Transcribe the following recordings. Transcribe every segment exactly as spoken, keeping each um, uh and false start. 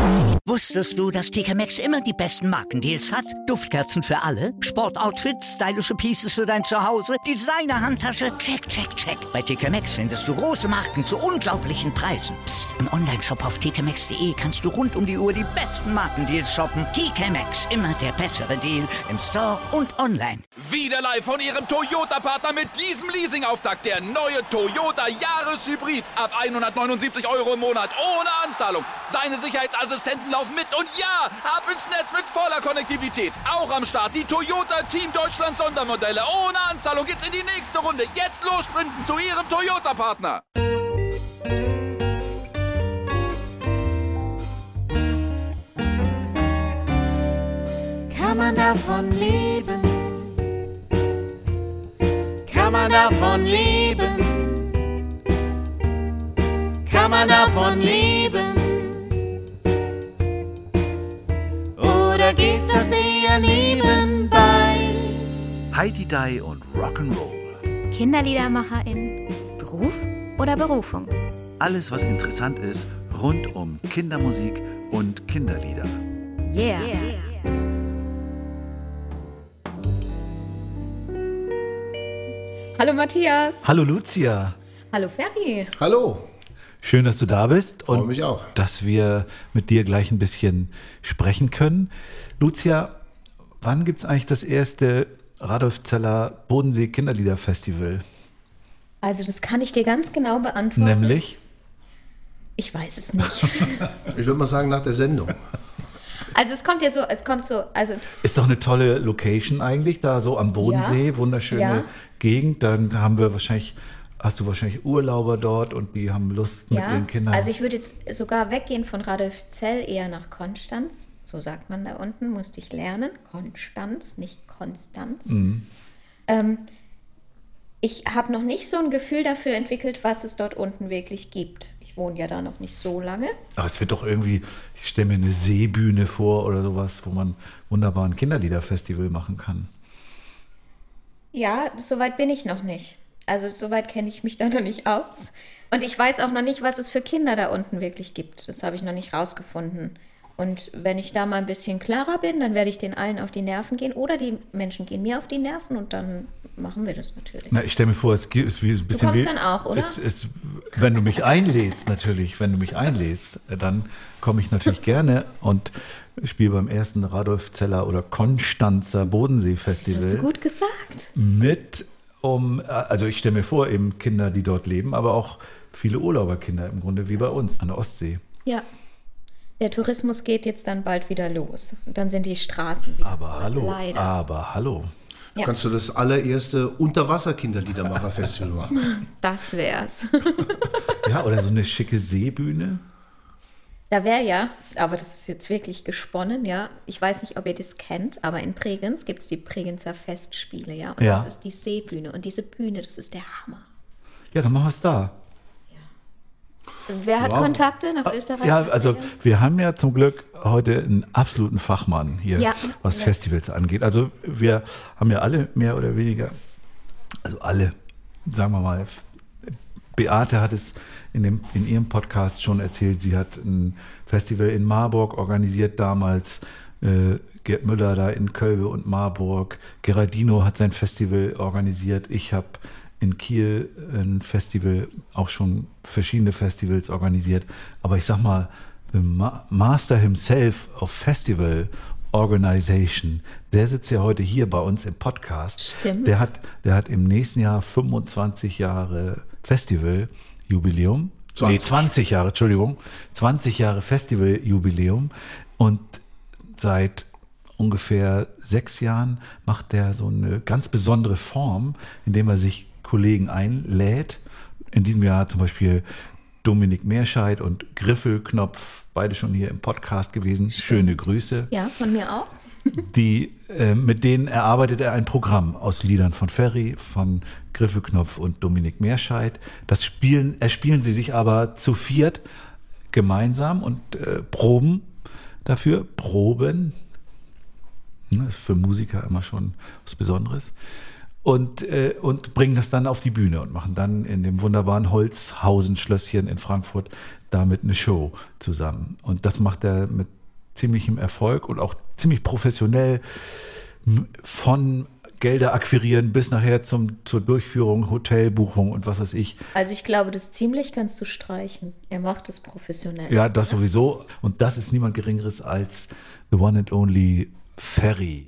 Wusstest du, dass T K Maxx immer die besten Markendeals hat? Duftkerzen für alle, Sportoutfits, stylische Pieces für dein Zuhause, Designer-Handtasche, check, check, check. Bei T K Maxx findest du große Marken zu unglaublichen Preisen. Psst. Im Onlineshop auf t k maxx punkt d e kannst du rund um die Uhr die besten Markendeals shoppen. T K Maxx, immer der bessere Deal im Store und online. Wieder live von Ihrem Toyota-Partner mit diesem Leasing-Auftakt. Der neue Toyota Jahreshybrid. Ab hundertneunundsiebzig Euro im Monat. Ohne Anzahlung. Seine Sicherheitsassistenten laufen mit. Und ja, ab ins Netz mit voller Konnektivität. Auch am Start die Toyota Team Deutschland Sondermodelle. Ohne Anzahlung geht's in die nächste Runde. Jetzt los sprinten zu Ihrem Toyota-Partner. Kann man davon leben? Kann man davon leben? Kann man davon leben? Oder geht das eher nebenbei? Heidi Dai und Rock'n'Roll. Kinderliedermacherin, Beruf oder Berufung? Alles, was interessant ist, rund um Kindermusik und Kinderlieder. Yeah. yeah. Hallo Matthias. Hallo Lucia. Hallo Ferry. Hallo. Schön, dass du da bist und Freue mich auch. dass wir mit dir gleich ein bisschen sprechen können. Lucia, wann gibt es eigentlich das erste Radolf Zeller Bodensee Kinderliederfestival? Also das kann ich dir ganz genau beantworten. Nämlich? Ich weiß es nicht. Ich würde mal sagen, nach der Sendung. Also es kommt ja so, es kommt so, also... Ist doch eine tolle Location eigentlich, da so am Bodensee, ja, wunderschöne ja. Gegend. Dann haben wir wahrscheinlich, hast du wahrscheinlich Urlauber dort und die haben Lust mit ja, ihren Kindern. Also ich würde jetzt sogar weggehen von Radolfzell eher nach Konstanz. So sagt man da unten, musste ich lernen. Konstanz, nicht Konstanz. Mhm. Ähm, ich habe noch nicht so ein Gefühl dafür entwickelt, was es dort unten wirklich gibt. Ich wohne ja da noch nicht so lange. Aber es wird doch irgendwie, ich stelle mir eine Seebühne vor oder sowas, wo man wunderbar ein Kinderliederfestival machen kann. Ja, soweit bin ich noch nicht. Also soweit kenne ich mich da noch nicht aus. Und ich weiß auch noch nicht, was es für Kinder da unten wirklich gibt. Das habe ich noch nicht rausgefunden. Und wenn ich da mal ein bisschen klarer bin, dann werde ich den allen auf die Nerven gehen. Oder die Menschen gehen mir auf die Nerven und dann machen wir das natürlich. Na, ich stelle mir vor, es ist wie ein bisschen du kommst wie, dann auch, oder? Es, es, wenn du mich einlädst, natürlich, wenn du mich einlädst, dann komme ich natürlich gerne und spiele beim ersten Radolf Zeller oder Konstanzer Bodensee Festival. Das hast du gut gesagt. Mit, um, also ich stelle mir vor, eben Kinder, die dort leben, aber auch viele Urlauberkinder im Grunde, wie bei uns an der Ostsee. Ja. Der Tourismus geht jetzt dann bald wieder los. Und dann sind die Straßen wieder Aber voll. hallo, Leider. aber hallo. Ja. Kannst du das allererste Unterwasser-Kinderliedermacher-Festival machen? Das wär's. Ja, oder so eine schicke Seebühne. Da wäre ja, aber das ist jetzt wirklich gesponnen, ja. Ich weiß nicht, ob ihr das kennt, aber in Bregenz gibt es die Bregenzer Festspiele, ja. Und Ja. das ist die Seebühne. Und diese Bühne, das ist der Hammer. Ja, dann machen wir es da. Wer hat Wow. Kontakte nach Österreich? Ja, nach also Bregenz? wir haben ja zum Glück heute einen absoluten Fachmann hier, Ja. was Ja. Festivals angeht. Also wir haben ja alle mehr oder weniger, also alle, sagen wir mal, Beate hat es in, dem, in ihrem Podcast schon erzählt, sie hat ein Festival in Marburg organisiert damals, äh, Gerd Müller da in Kölbe und Marburg, Geraldino hat sein Festival organisiert, ich habe in Kiel ein Festival, auch schon verschiedene Festivals organisiert. Aber ich sag mal, the Ma- Master himself of Festival Organization, der sitzt ja heute hier bei uns im Podcast. Stimmt. Der hat, der hat im nächsten Jahr fünfundzwanzig Jahre Festival-Jubiläum. Nee, zwanzig Jahre, Entschuldigung. zwanzig Jahre Festival-Jubiläum. Und seit ungefähr sechs Jahren macht der so eine ganz besondere Form, indem er sich Kollegen einlädt. In diesem Jahr zum Beispiel Dominik Meerscheid und Griffelknopf, beide schon hier im Podcast gewesen. Schöne Grüße. Ja, von mir auch. Die, äh, mit denen erarbeitet er ein Programm aus Liedern von Ferry, von Griffelknopf und Dominik Meerscheid. Das spielen, erspielen sie sich aber zu viert gemeinsam und äh, proben dafür. Proben. Das ist für Musiker immer schon was Besonderes. Und, äh, und bringen das dann auf die Bühne und machen dann in dem wunderbaren Holzhausen-Schlösschen in Frankfurt damit eine Show zusammen. Und das macht er mit ziemlichem Erfolg und auch ziemlich professionell, von Gelder akquirieren bis nachher zum, zur Durchführung, Hotelbuchung und was weiß ich. Also ich glaube, das ziemlich kannst du streichen. Er macht es professionell. Ja, das sowieso. Und das ist niemand Geringeres als the one and only Ferry.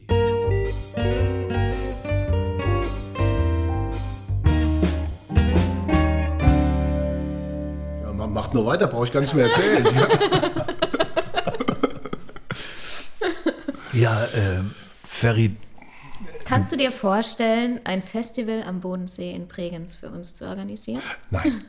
Ja, man macht nur weiter, brauche ich gar nicht mehr erzählen. Ja, äh, Ferry. Kannst du dir vorstellen, ein Festival am Bodensee in Bregenz für uns zu organisieren? Nein.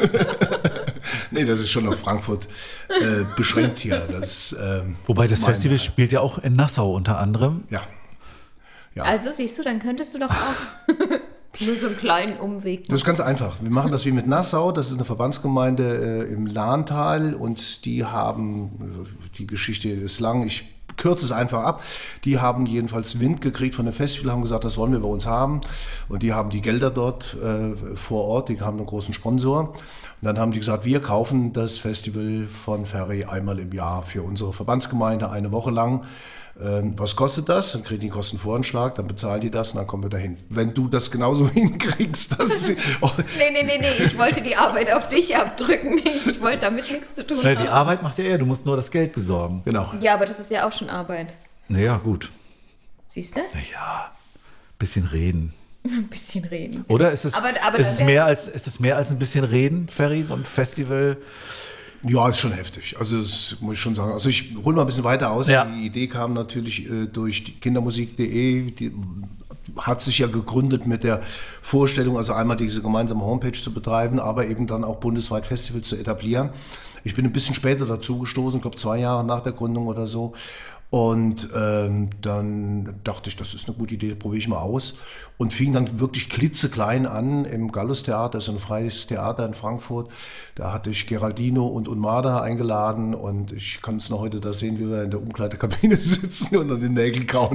Nee, das ist schon auf Frankfurt äh, beschränkt hier. Das, ähm, Wobei das mein, Festival spielt ja auch in Nassau unter anderem. Ja. ja. Also siehst du, dann könntest du doch auch nur so einen kleinen Umweg machen. Das ist ganz einfach. Wir machen das wie mit Nassau. Das ist eine Verbandsgemeinde äh, im Lahntal und die haben, die Geschichte ist lang, ich kürze es einfach ab. Die haben jedenfalls Wind gekriegt von dem Festival, haben gesagt, das wollen wir bei uns haben. Und die haben die Gelder dort äh, vor Ort, die haben einen großen Sponsor. Und dann haben die gesagt, wir kaufen das Festival von Ferry einmal im Jahr für unsere Verbandsgemeinde eine Woche lang. Ähm, was kostet das? Dann kriegen die einen Kostenvoranschlag, dann bezahlen die das und dann kommen wir dahin. Wenn du das genauso hinkriegst, dass sie... Oh. Nee, nee, nee, nee, ich wollte die Arbeit auf dich abdrücken. Ich, ich wollte damit nichts zu tun Ja, haben. die Arbeit macht ja er, du musst nur das Geld besorgen. Genau. Ja, aber das ist ja auch schon Arbeit. Naja, gut. Siehst du? Naja, bisschen reden. Ein bisschen reden. Oder ist es, Aber- aber ist, das es wär- mehr als, ist es mehr als ein bisschen reden, Ferry, so ein Festival? Ja, ist schon heftig. Also das muss ich schon sagen. Also ich hole mal ein bisschen weiter aus. Ja. Die Idee kam natürlich äh, durch die kindermusik punkt de. Die hat sich ja gegründet mit der Vorstellung, also einmal diese gemeinsame Homepage zu betreiben, aber eben dann auch bundesweit Festivals zu etablieren. Ich bin ein bisschen später dazu gestoßen, ich glaube zwei Jahre nach der Gründung oder so. Und ähm, dann dachte ich, das ist eine gute Idee, probiere ich mal aus. Und fing dann wirklich klitzeklein an im Gallus-Theater, das ist ein freies Theater in Frankfurt. Da hatte ich Geraldino und Unmada eingeladen und ich kann es noch heute da sehen, wie wir in der Umkleidekabine sitzen und an den Nägeln kauen.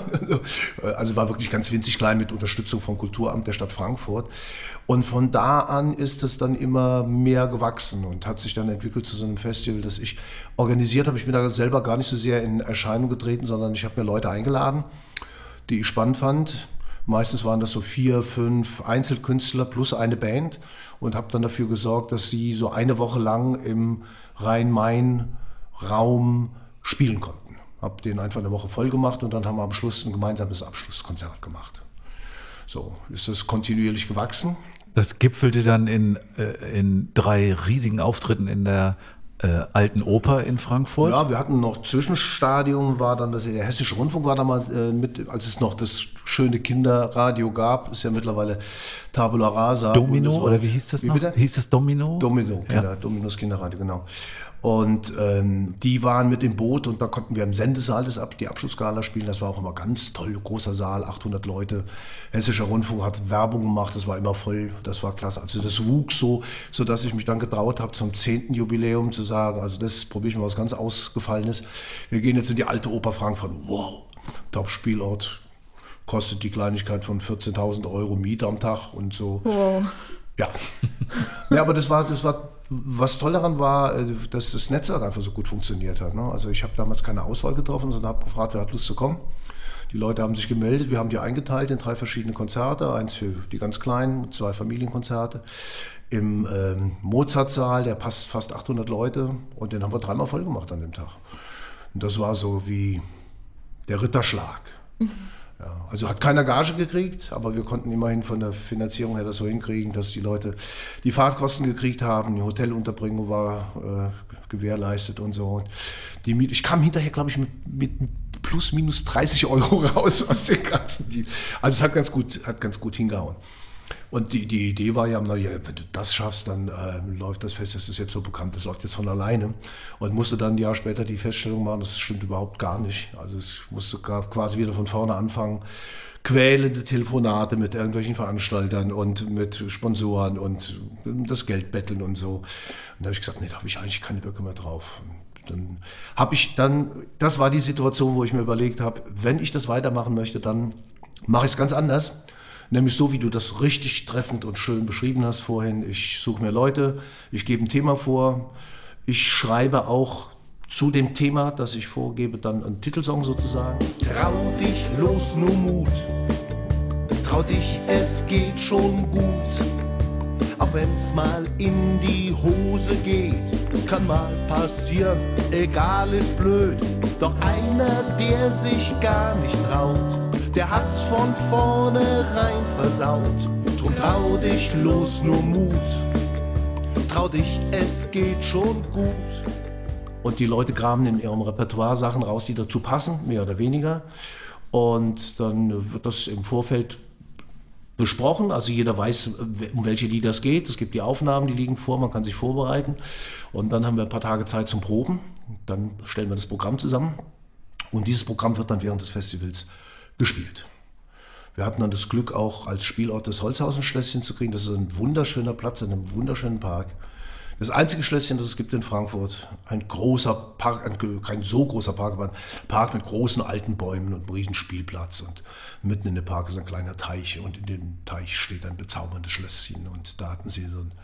Also war wirklich ganz winzig klein mit Unterstützung vom Kulturamt der Stadt Frankfurt. Und von da an ist es dann immer mehr gewachsen und hat sich dann entwickelt zu so einem Festival, das ich organisiert habe. Ich bin da selber gar nicht so sehr in Erscheinung getreten, sondern ich habe mir Leute eingeladen, die ich spannend fand. Meistens waren das so vier, fünf Einzelkünstler plus eine Band und habe dann dafür gesorgt, dass sie so eine Woche lang im Rhein-Main-Raum spielen konnten. Habe den einfach eine Woche voll gemacht und dann haben wir am Schluss ein gemeinsames Abschlusskonzert gemacht. So ist das kontinuierlich gewachsen. Das gipfelte dann in, äh, in drei riesigen Auftritten in der äh, Alten Oper in Frankfurt. Ja, wir hatten noch Zwischenstadium, war dann das, der Hessische Rundfunk war da mal äh, mit, als es noch das schöne Kinderradio gab, ist ja mittlerweile Tabula Rasa. Domino, Bundesweit. oder wie hieß das Wie noch? bitte? Hieß das Domino? Domino, Ja. Kinder, Dominos Kinderradio, genau. Und ähm, die waren mit im Boot und da konnten wir im Sendesaal das Ab- die Abschlussgala spielen. Das war auch immer ganz toll, großer Saal, achthundert Leute. Hessischer Rundfunk hat Werbung gemacht, das war immer voll, das war klasse. Also das wuchs so, sodass ich mich dann getraut habe, zum zehnten Jubiläum zu sagen, also das probiere ich mal was ganz Ausgefallenes. Wir gehen jetzt in die Alte Oper Frankfurt. Wow, Top-Spielort, kostet die Kleinigkeit von vierzehntausend Euro Miete am Tag und so. Wow. Ja. Ja, aber das war, das war, was toll daran war, äh, dass das Netzwerk einfach so gut funktioniert hat. Ne? Also ich habe damals keine Auswahl getroffen, sondern habe gefragt, wer hat Lust zu kommen. Die Leute haben sich gemeldet, wir haben die eingeteilt in drei verschiedene Konzerte, eins für die ganz Kleinen, zwei Familienkonzerte. Im ähm, Mozartsaal, der passt fast achthundert Leute und den haben wir dreimal voll gemacht an dem Tag. Und das war so wie der Ritterschlag. Ja, also hat keiner Gage gekriegt, aber wir konnten immerhin von der Finanzierung her das so hinkriegen, dass die Leute die Fahrtkosten gekriegt haben, die Hotelunterbringung war äh, gewährleistet und so. Und die Miete, ich kam hinterher, glaube ich, mit, mit plus minus dreißig Euro raus aus den ganzen Deal. Also es hat ganz gut, hat ganz gut hingehauen. Und die, die Idee war ja, naja, wenn du das schaffst, dann äh, läuft das fest, das ist jetzt so bekannt, das läuft jetzt von alleine. Und musste dann ein Jahr später die Feststellung machen, das stimmt überhaupt gar nicht. Also es musste quasi wieder von vorne anfangen. Quälende Telefonate mit irgendwelchen Veranstaltern und mit Sponsoren und das Geld betteln und so. Und da habe ich gesagt, nee, da habe ich eigentlich keine Böcke mehr drauf. Und dann habe ich dann, das war die Situation, wo ich mir überlegt habe, wenn ich das weitermachen möchte, dann mache ich es ganz anders. Nämlich so, wie du das richtig treffend und schön beschrieben hast vorhin. Ich suche mir Leute, ich gebe ein Thema vor, Ich schreibe auch zu dem Thema, das ich vorgebe, dann einen Titelsong sozusagen. Trau dich, los, nur Mut. Trau dich, es geht schon gut. Auch wenn's mal in die Hose geht, kann mal passieren, egal ist blöd. Doch einer, der sich gar nicht traut, der hat's von vornherein versaut. Drum trau dich, los, nur Mut. Trau dich, es geht schon gut. Und die Leute graben in ihrem Repertoire Sachen raus, die dazu passen, mehr oder weniger. Und dann wird das im Vorfeld besprochen, also jeder weiß, um welche Lieder es geht. Es gibt die Aufnahmen, die liegen vor, man kann sich vorbereiten. Und dann haben wir ein paar Tage Zeit zum Proben. Dann stellen wir das Programm zusammen. Und dieses Programm wird dann während des Festivals gespielt. Wir hatten dann das Glück, auch als Spielort das Holzhausen-Schlösschen zu kriegen. Das ist ein wunderschöner Platz in einem wunderschönen Park. Das einzige Schlösschen, das es gibt in Frankfurt, ein großer Park, ein, kein so großer Park, aber ein Park mit großen alten Bäumen und einem riesen Spielplatz. Und mitten in dem Park ist ein kleiner Teich und in dem Teich steht ein bezauberndes Schlösschen. Und da hatten sie so einen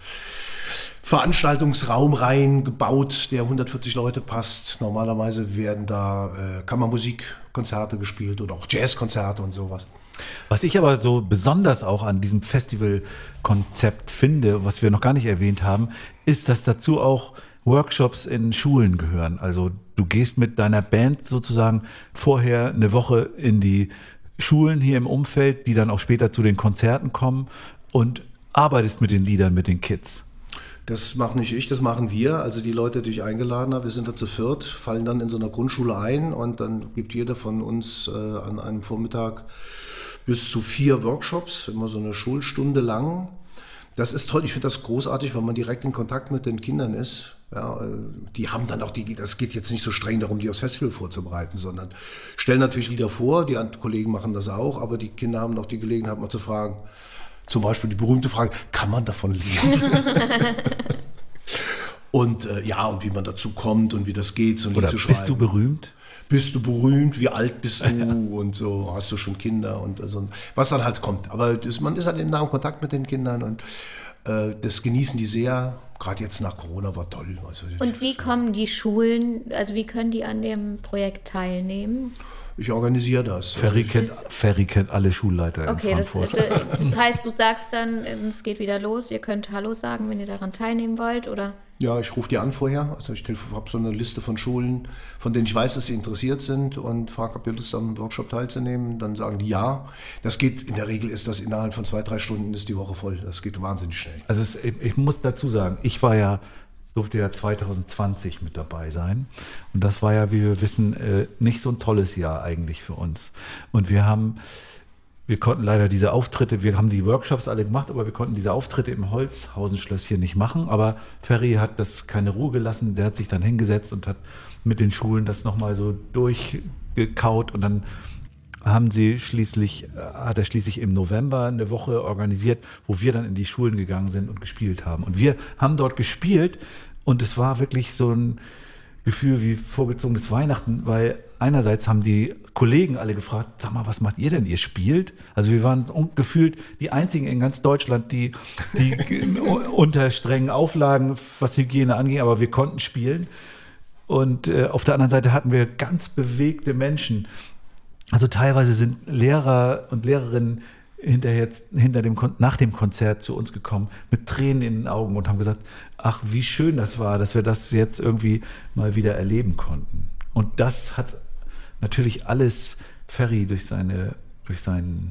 Veranstaltungsraum reingebaut, der hundertvierzig Leute passt. Normalerweise werden da äh, Kammermusikkonzerte gespielt oder auch Jazzkonzerte und sowas. Was ich aber so besonders auch an diesem Festivalkonzept finde, was wir noch gar nicht erwähnt haben, ist, dass dazu auch Workshops in Schulen gehören. Also du gehst mit deiner Band sozusagen vorher eine Woche in die Schulen hier im Umfeld, die dann auch später zu den Konzerten kommen und arbeitest mit den Liedern, mit den Kids. Das mache nicht ich, das machen wir. Also die Leute, die ich eingeladen habe, wir sind da zu viert, fallen dann in so einer Grundschule ein und dann gibt jeder von uns äh, an einem Vormittag bis zu vier Workshops, immer so eine Schulstunde lang. Das ist toll, ich finde das großartig, weil man direkt in Kontakt mit den Kindern ist. Ja, die haben dann auch, die, das geht jetzt nicht so streng darum, die aufs Festival vorzubereiten, sondern stellen natürlich Lieder vor, die Kollegen machen das auch, aber die Kinder haben auch die Gelegenheit, mal zu fragen, zum Beispiel die berühmte Frage, kann man davon leben? Und äh, ja, und wie man dazu kommt und wie das geht, so ein Lied zu schreiben. Bist du berühmt? Bist du berühmt? Wie alt bist du? Und so, hast du schon Kinder? Und also, was dann halt kommt. Aber das, man ist halt in nahem Kontakt mit den Kindern und äh, das genießen die sehr. Gerade jetzt nach Corona war toll. Also, und wie kommen die Schulen, also wie können die an dem Projekt teilnehmen? Ich organisiere das. Ferry kennt, Ferry kennt alle Schulleiter okay, in Frankfurt. Okay, das, das heißt, du sagst dann, es geht wieder los, ihr könnt Hallo sagen, wenn ihr daran teilnehmen wollt, oder? Ja, ich rufe die an vorher. Also ich habe so eine Liste von Schulen, von denen ich weiß, dass sie interessiert sind und frage, habt ihr Lust, am Workshop teilzunehmen? Dann sagen die ja. Das geht, in der Regel ist das innerhalb von zwei, drei Stunden ist die Woche voll. Das geht wahnsinnig schnell. Also es, ich muss dazu sagen, ich war ja durfte ja zwanzig zwanzig mit dabei sein. Und das war ja, wie wir wissen, nicht so ein tolles Jahr eigentlich für uns. Und wir haben, wir konnten leider diese Auftritte, wir haben die Workshops alle gemacht, aber wir konnten diese Auftritte im Holzhausen-Schlösschen nicht machen. Aber Ferry hat das keine Ruhe gelassen. Der hat sich dann hingesetzt und hat mit den Schulen das nochmal so durchgekaut. Und dann haben sie schließlich, hat er schließlich im November eine Woche organisiert, wo wir dann in die Schulen gegangen sind und gespielt haben. Und wir haben dort gespielt und es war wirklich so ein Gefühl wie vorgezogenes Weihnachten, weil einerseits haben die Kollegen alle gefragt, sag mal, was macht ihr denn? Ihr spielt? Also wir waren gefühlt die einzigen in ganz Deutschland, die, die unter strengen Auflagen, was Hygiene anging, aber wir konnten spielen. Und äh, auf der anderen Seite hatten wir ganz bewegte Menschen. Also teilweise sind Lehrer und Lehrerinnen hinterher, hinter dem, nach dem Konzert zu uns gekommen mit Tränen in den Augen und haben gesagt, ach, wie schön das war, dass wir das jetzt irgendwie mal wieder erleben konnten. Und das hat natürlich alles Ferry durch, seine, durch seinen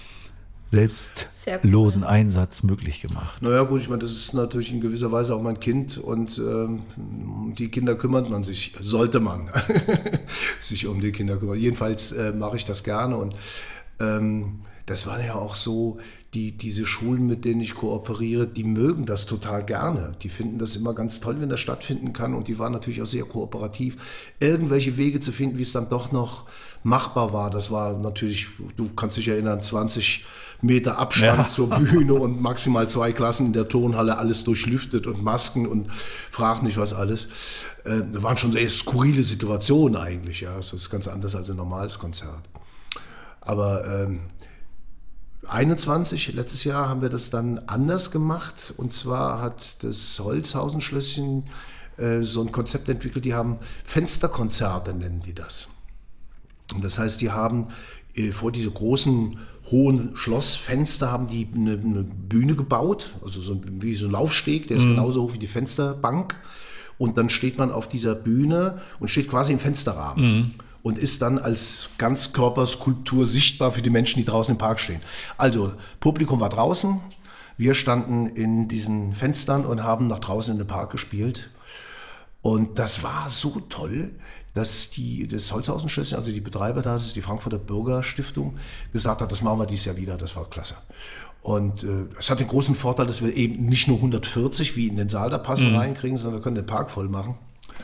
selbstlosen Einsatz möglich gemacht. Naja gut, ich meine, das ist natürlich in gewisser Weise auch mein Kind und ähm, um die Kinder kümmert man sich, sollte man sich um die Kinder kümmern. Jedenfalls äh, mache ich das gerne und ähm, das war ja auch so, die, diese Schulen, mit denen ich kooperiere, die mögen das total gerne. Die finden das immer ganz toll, wenn das stattfinden kann und die waren natürlich auch sehr kooperativ. Irgendwelche Wege zu finden, wie es dann doch noch machbar war, das war natürlich, du kannst dich erinnern, zwanzig Meter Abstand ja. zur Bühne und maximal zwei Klassen in der Turnhalle, alles durchlüftet und Masken und frag nicht was alles. Äh, das waren schon sehr skurrile Situationen eigentlich. Ja. Das ist ganz anders als ein normales Konzert. Aber ähm, einundzwanzig, letztes Jahr haben wir das dann anders gemacht und zwar hat das Holzhausen-Schlösschen äh, so ein Konzept entwickelt, die haben Fensterkonzerte, nennen die das. Und das heißt, die haben äh, vor diese großen, hohen Schlossfenster haben die eine, eine Bühne gebaut, also so wie so ein Laufsteg, der ist mhm. genauso hoch wie die Fensterbank. Und dann steht man auf dieser Bühne und steht quasi im Fensterrahmen. Mhm. Und ist dann als Ganzkörperskulptur sichtbar für die Menschen, die draußen im Park stehen. Also, Publikum war draußen, wir standen in diesen Fenstern und haben nach draußen in den Park gespielt. Und das war so toll, dass die, das Holzhausen-Schlösschen, also die Betreiber da, das ist die Frankfurter Bürgerstiftung, gesagt hat, das machen wir dieses Jahr wieder, das war klasse. Und äh, es hat den großen Vorteil, dass wir eben nicht nur hundertvierzig wie in den Saal da passen mhm. reinkriegen, sondern wir können den Park voll machen.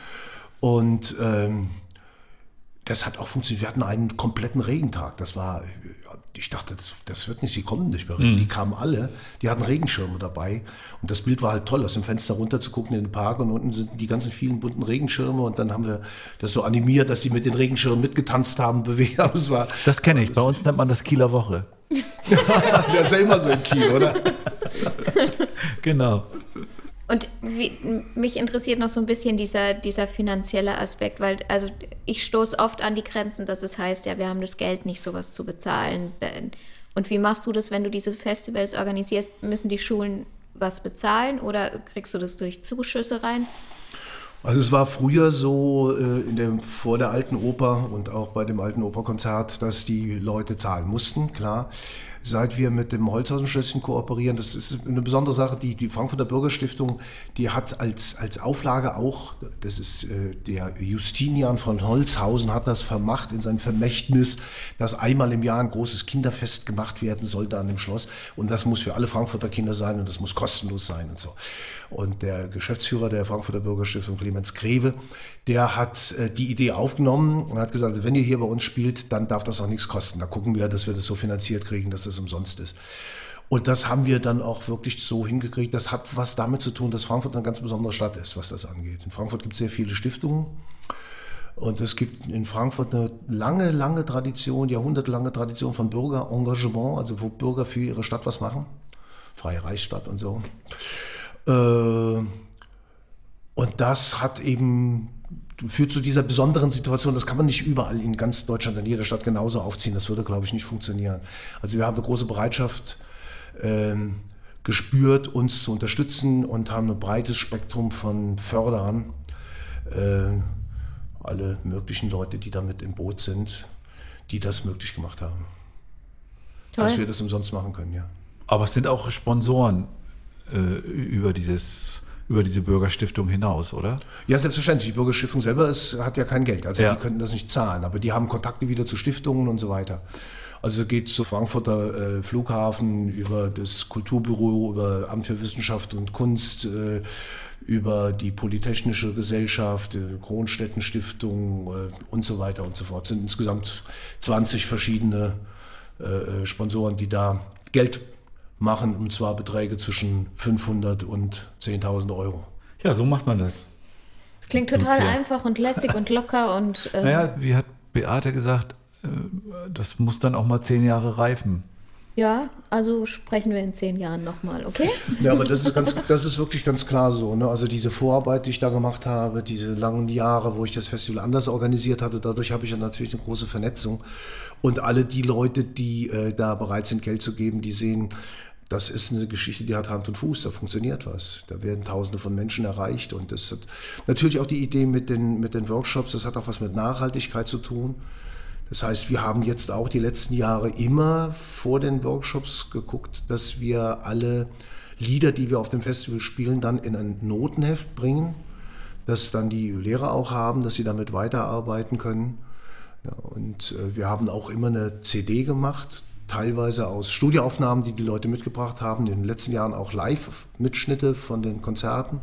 Und ähm, das hat auch funktioniert. Wir hatten einen kompletten Regentag. Das war, ich dachte, das, das wird nicht, sie kommen nicht mehr. Mhm. Die kamen alle, die hatten Regenschirme dabei. Und das Bild war halt toll, aus dem Fenster runter zu gucken in den Park. Und unten sind die ganzen vielen bunten Regenschirme. Und dann haben wir das so animiert, dass die mit den Regenschirmen mitgetanzt haben, bewegt haben. Das, war, das kenne ich. Bei uns nennt man das Kieler Woche. Das ist ja immer so in Kiel, oder? Genau. Und wie, mich interessiert noch so ein bisschen dieser, dieser finanzielle Aspekt, weil also ich stoße oft an die Grenzen, dass es heißt, ja, wir haben das Geld nicht, sowas zu bezahlen. Und wie machst du das, wenn du diese Festivals organisierst? Müssen die Schulen was bezahlen oder kriegst du das durch Zuschüsse rein? Also es war früher so äh, in dem, vor der Alten Oper und auch bei dem Alten Operkonzert, dass die Leute zahlen mussten, klar. Seit wir mit dem Holzhausen-Schlösschen kooperieren, das ist eine besondere Sache, die, die Frankfurter Bürgerstiftung, die hat als, als Auflage auch, das ist äh, der Justinian von Holzhausen hat das vermacht in sein Vermächtnis, dass einmal im Jahr ein großes Kinderfest gemacht werden sollte an dem Schloss und das muss für alle Frankfurter Kinder sein und das muss kostenlos sein und so. Und der Geschäftsführer der Frankfurter Bürgerstiftung, Clemens Greve, der hat äh, die Idee aufgenommen und hat gesagt, wenn ihr hier bei uns spielt, dann darf das auch nichts kosten. Da gucken wir, dass wir das so finanziert kriegen, dass das umsonst ist. Und das haben wir dann auch wirklich so hingekriegt. Das hat was damit zu tun, dass Frankfurt eine ganz besondere Stadt ist, was das angeht. In Frankfurt gibt es sehr viele Stiftungen. Und es gibt in Frankfurt eine lange, lange Tradition, jahrhundertelange Tradition von Bürgerengagement, also wo Bürger für ihre Stadt was machen. Freie Reichsstadt und so. Und das hat eben, führt zu dieser besonderen Situation, das kann man nicht überall in ganz Deutschland, in jeder Stadt genauso aufziehen, das würde, glaube ich, nicht funktionieren. Also wir haben eine große Bereitschaft ähm, gespürt, uns zu unterstützen und haben ein breites Spektrum von Förderern, äh, alle möglichen Leute, die damit im Boot sind, die das möglich gemacht haben. Toll. Dass wir das umsonst machen können, ja. Aber es sind auch Sponsoren äh, über dieses... über diese Bürgerstiftung hinaus, oder? Ja, selbstverständlich. Die Bürgerstiftung selber ist, hat ja kein Geld, also ja. Die könnten das nicht zahlen, aber die haben Kontakte wieder zu Stiftungen und so weiter. Also geht zu Frankfurter äh, Flughafen, über das Kulturbüro, über Amt für Wissenschaft und Kunst, äh, über die Polytechnische Gesellschaft, äh, Kronstädten-Stiftung äh, und so weiter und so fort. Es sind insgesamt zwanzig verschiedene äh, Sponsoren, die da Geld machen, und zwar Beträge zwischen fünfhundert und zehntausend Euro. Ja, so macht man das. Es klingt total einfach und lässig und locker. Und, ähm naja, wie hat Beate gesagt, äh, das muss dann auch mal zehn Jahre reifen. Ja, also sprechen wir in zehn Jahren nochmal, okay? Ja, aber das ist, ganz, das ist wirklich ganz klar so. Ne? Also diese Vorarbeit, die ich da gemacht habe, diese langen Jahre, wo ich das Festival anders organisiert hatte, dadurch habe ich ja natürlich eine große Vernetzung. Und alle die Leute, die äh, da bereit sind, Geld zu geben, die sehen, das ist eine Geschichte, die hat Hand und Fuß, da funktioniert was. Da werden Tausende von Menschen erreicht und das hat natürlich auch die Idee mit den, mit den Workshops, das hat auch was mit Nachhaltigkeit zu tun. Das heißt, wir haben jetzt auch die letzten Jahre immer vor den Workshops geguckt, dass wir alle Lieder, die wir auf dem Festival spielen, dann in ein Notenheft bringen, dass dann die Lehrer auch haben, dass sie damit weiterarbeiten können. Ja, und äh, wir haben auch immer eine C D gemacht, teilweise aus Studioaufnahmen, die die Leute mitgebracht haben, in den letzten Jahren auch Live-Mitschnitte von den Konzerten.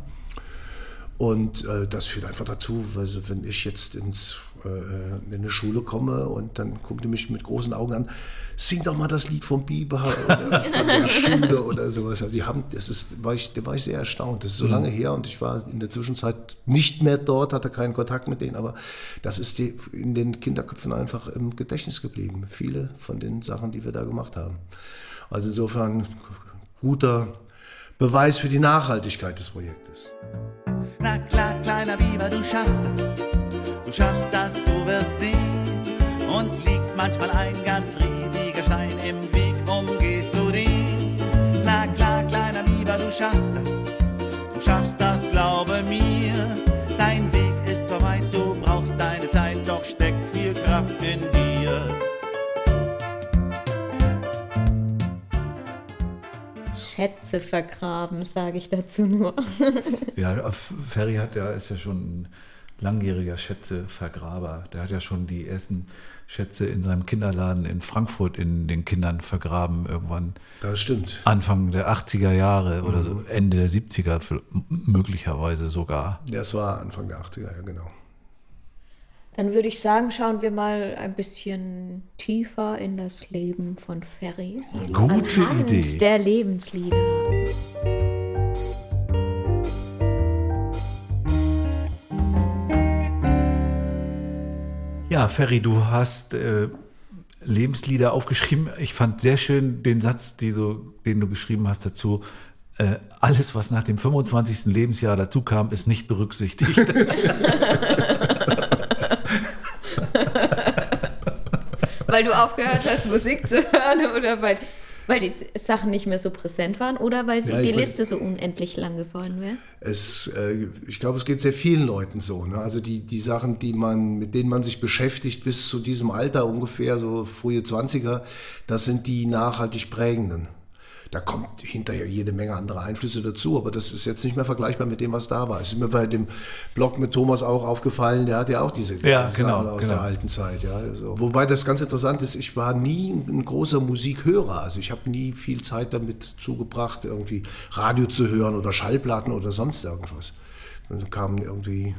Und äh, das führt einfach dazu, also wenn ich jetzt ins, äh, in eine Schule komme und dann guckt ihr mich mit großen Augen an, sing doch mal das Lied vom Biber oder von der Schule oder sowas. Also die haben, das ist, war ich, da war ich sehr erstaunt. Das ist so lange her und ich war in der Zwischenzeit nicht mehr dort, hatte keinen Kontakt mit denen, aber das ist die, in den Kinderköpfen einfach im Gedächtnis geblieben. Viele von den Sachen, die wir da gemacht haben. Also insofern guter Beweis für die Nachhaltigkeit des Projektes. Na klar, kleiner Biber, du schaffst das. Du schaffst das, du wirst sehen. Und liegt manchmal ein ganz riesiger Stein im Weg, umgehst du den. Na klar, kleiner Biber, du schaffst das. Du schaffst das, glaube mir. Dein Weg ist so weit, du brauchst deine Zeit, doch steckt viel Kraft in dir. Schätze vergraben, sage ich dazu nur. Ja, Ferry hat ja, ist ja schon ein langjähriger Schätzevergraber. Der hat ja schon die ersten Schätze in seinem Kinderladen in Frankfurt in den Kindern vergraben, irgendwann. Das stimmt. Anfang der achtziger Jahre oder so, Ende der siebziger möglicherweise sogar. Das war Anfang der achtziger, ja genau. Dann würde ich sagen, schauen wir mal ein bisschen tiefer in das Leben von Ferry. Gute Anhand Idee. der Lebenslieder. Ja, Ferry, du hast äh, Lebenslieder aufgeschrieben. Ich fand sehr schön den Satz, die du, den du geschrieben hast dazu. Äh, alles, was nach dem fünfundzwanzigsten Lebensjahr dazu kam, ist nicht berücksichtigt. Weil du aufgehört hast, Musik zu hören oder weil, weil die Sachen nicht mehr so präsent waren oder weil sie, Ja, die ich mein- Liste so unendlich lang geworden wäre? Es, äh, ich glaube, es geht sehr vielen Leuten so. Ne? Also die, die Sachen, die man, mit denen man sich beschäftigt bis zu diesem Alter ungefähr, so frühe zwanziger, das sind die nachhaltig prägenden. Da kommt hinterher jede Menge andere Einflüsse dazu, aber das ist jetzt nicht mehr vergleichbar mit dem, was da war. Es ist mir bei dem Blog mit Thomas auch aufgefallen, der hat ja auch diese Ja, Sachen genau, aus genau. der alten Zeit. Ja, also. Wobei das ganz interessant ist, ich war nie ein großer Musikhörer. Also ich habe nie viel Zeit damit zugebracht, irgendwie Radio zu hören oder Schallplatten oder sonst irgendwas. Dann kam irgendwie,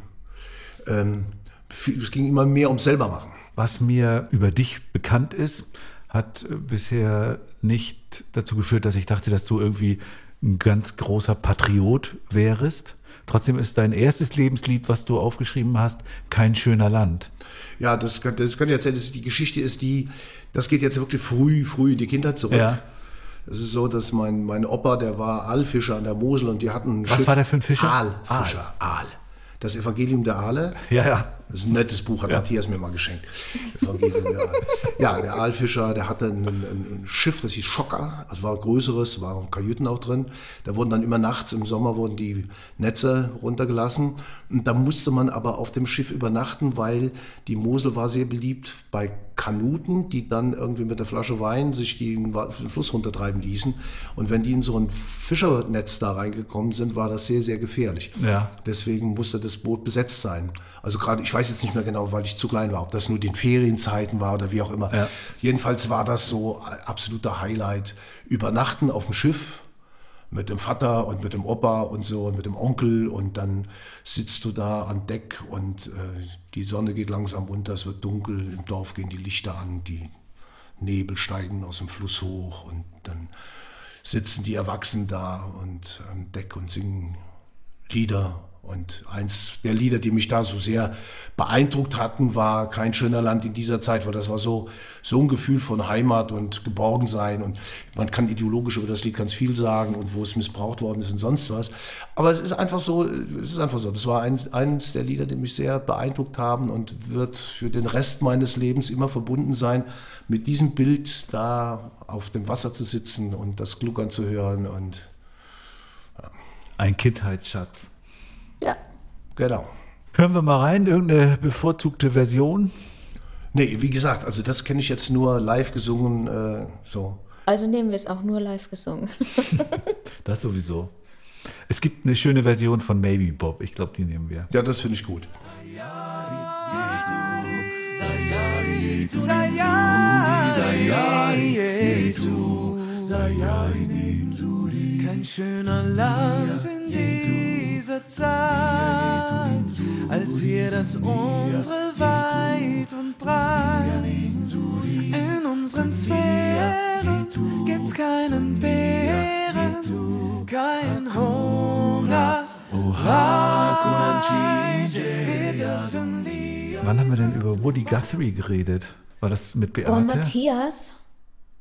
ähm, viel, es ging immer mehr ums Selbermachen. Was mir über dich bekannt ist, hat äh, bisher nicht dazu geführt, dass ich dachte, dass du irgendwie ein ganz großer Patriot wärst. Trotzdem ist dein erstes Lebenslied, was du aufgeschrieben hast, Kein schöner Land. Ja, das kann, das kann ich erzählen. Das, die Geschichte ist die, das geht jetzt wirklich früh, früh in die Kindheit zurück. Ja. Es ist so, dass mein, mein Opa, der war Aalfischer an der Mosel und die hatten ein Was Schiff. war der für ein Fischer? Aalfischer, Aal. Das Evangelium der Aale. Ja, ja. Das ist ein nettes Buch, hat Ja. Matthias mir mal geschenkt. Evangelium der Aale. Ja, der Aalfischer, der hatte ein, ein, ein Schiff, das hieß Schocker. Das war ein größeres, waren Kajüten auch drin. Da wurden dann immer nachts im Sommer wurden die Netze runtergelassen. Und da musste man aber auf dem Schiff übernachten, weil die Mosel war sehr beliebt bei Kanuten, die dann irgendwie mit der Flasche Wein sich den Fluss runtertreiben ließen. Und wenn die in so ein Fischernetz da reingekommen sind, war das sehr, sehr gefährlich. Ja. Deswegen musste das Boot besetzt sein. Also gerade, ich weiß jetzt nicht mehr genau, weil ich zu klein war, ob das nur den Ferienzeiten war oder wie auch immer. Ja. Jedenfalls war das so absoluter Highlight. Übernachten auf dem Schiff mit dem Vater und mit dem Opa und so und mit dem Onkel und dann sitzt du da an Deck und äh, die Sonne geht langsam runter, es wird dunkel, im Dorf gehen die Lichter an, die Nebel steigen aus dem Fluss hoch und dann sitzen die Erwachsenen da und am Deck und singen Lieder. Und eins der Lieder, die mich da so sehr beeindruckt hatten, war Kein schöner Land in dieser Zeit, weil das war so, so ein Gefühl von Heimat und Geborgensein. Und man kann ideologisch über das Lied ganz viel sagen und wo es missbraucht worden ist und sonst was. Aber es ist einfach so, es ist einfach so. Das war eins, eins der Lieder, die mich sehr beeindruckt haben und wird für den Rest meines Lebens immer verbunden sein, mit diesem Bild da auf dem Wasser zu sitzen und das Gluckern zu hören. Und Ein Kindheitsschatz. Ja. genau. Hören wir mal rein, irgendeine bevorzugte Version? Nee, wie gesagt, also das kenne ich jetzt nur live gesungen, äh, so. Also nehmen wir es auch nur live gesungen. Das sowieso. Es gibt eine schöne Version von Maybe Bob. Ich glaube, die nehmen wir. Ja, das finde ich gut. Kein schöner Land in dieser Zeit, als wir das unsere weit und breit. In unseren Sphären gibt's keinen Bären, kein Hunger. Wir dürfen lieben. Wann haben wir denn über Woody Guthrie geredet? War das mit Oh, Beate? Matthias.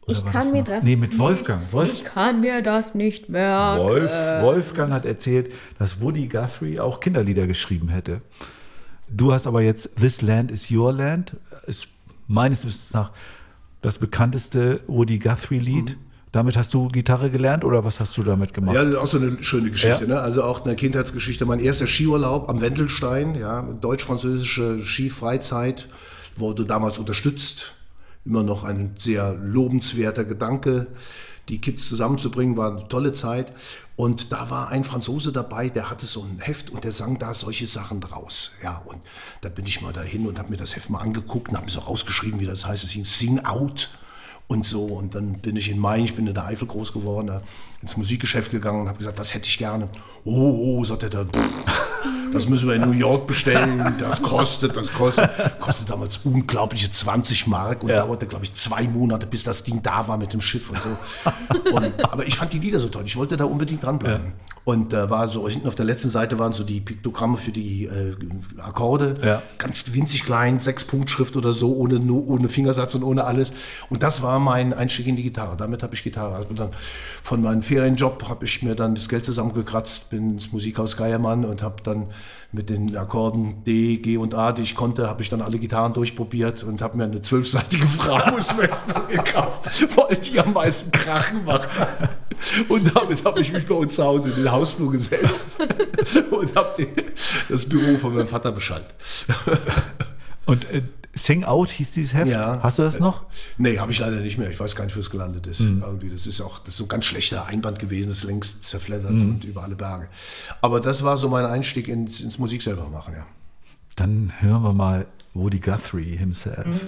Oder Ich war kann das mir noch? das Nee, mit nicht- Wolfgang. Wolf, Ich kann mir das nicht merken. Wolf, Wolfgang hat erzählt, dass Woody Guthrie auch Kinderlieder geschrieben hätte. Du hast aber jetzt This Land is Your Land, ist meines Wissens nach das bekannteste Woody Guthrie-Lied. Mhm. Damit hast du Gitarre gelernt oder was hast du damit gemacht? Ja, das ist auch so eine schöne Geschichte, Ja. ne? Also auch eine Kindheitsgeschichte. Mein erster Skiurlaub am Wendelstein, ja, deutsch-französische Skifreizeit, wurde damals unterstützt. Immer noch ein sehr lobenswerter Gedanke. Die Kids zusammenzubringen, war eine tolle Zeit. Und da war ein Franzose dabei, der hatte so ein Heft und der sang da solche Sachen draus. Ja, und da bin ich mal dahin und habe mir das Heft mal angeguckt und habe mir so rausgeschrieben, wie das heißt. Es hieß Sing Out. Und so, und dann bin ich in Main, ich bin in der Eifel groß geworden, da ins Musikgeschäft gegangen und habe gesagt, das hätte ich gerne. Oh, oh, sagt er dann, das müssen wir in New York bestellen, das kostet, das kostet. Kostet damals unglaubliche zwanzig Mark und Ja. dauerte, glaube ich, zwei Monate, bis das Ding da war mit dem Schiff und so. Und, aber ich fand die Lieder so toll, ich wollte da unbedingt dranbleiben. Ja. Und da äh, war so, hinten auf der letzten Seite waren so die Piktogramme für die äh, Akkorde, Ja. ganz winzig klein, sechs Punktschrift oder so, ohne, ohne Fingersatz und ohne alles. Und das war mein Einstieg in die Gitarre. Damit habe ich Gitarre. Also dann von meinem Ferienjob habe ich mir dann das Geld zusammengekratzt, bin ins Musikhaus Geiermann und habe dann mit den Akkorden D, G und A, die ich konnte, habe ich dann alle Gitarren durchprobiert und habe mir eine zwölfseitige Framus-Weste gekauft, weil die am meisten Krach gemacht hat. Und damit habe ich mich bei uns zu Hause in den Hausflur gesetzt und habe das Büro von meinem Vater beschallt. Und äh, Sing Out hieß dieses Heft. Ja. Hast du das noch? Nee, habe ich leider nicht mehr. Ich weiß gar nicht, wo es gelandet ist. Mhm. Irgendwie, das ist auch das ist so ein ganz schlechter Einband gewesen, ist längst zerfleddert mhm. und über alle Berge. Aber das war so mein Einstieg ins, ins Musik selber machen, ja. Dann hören wir mal Woody Guthrie himself.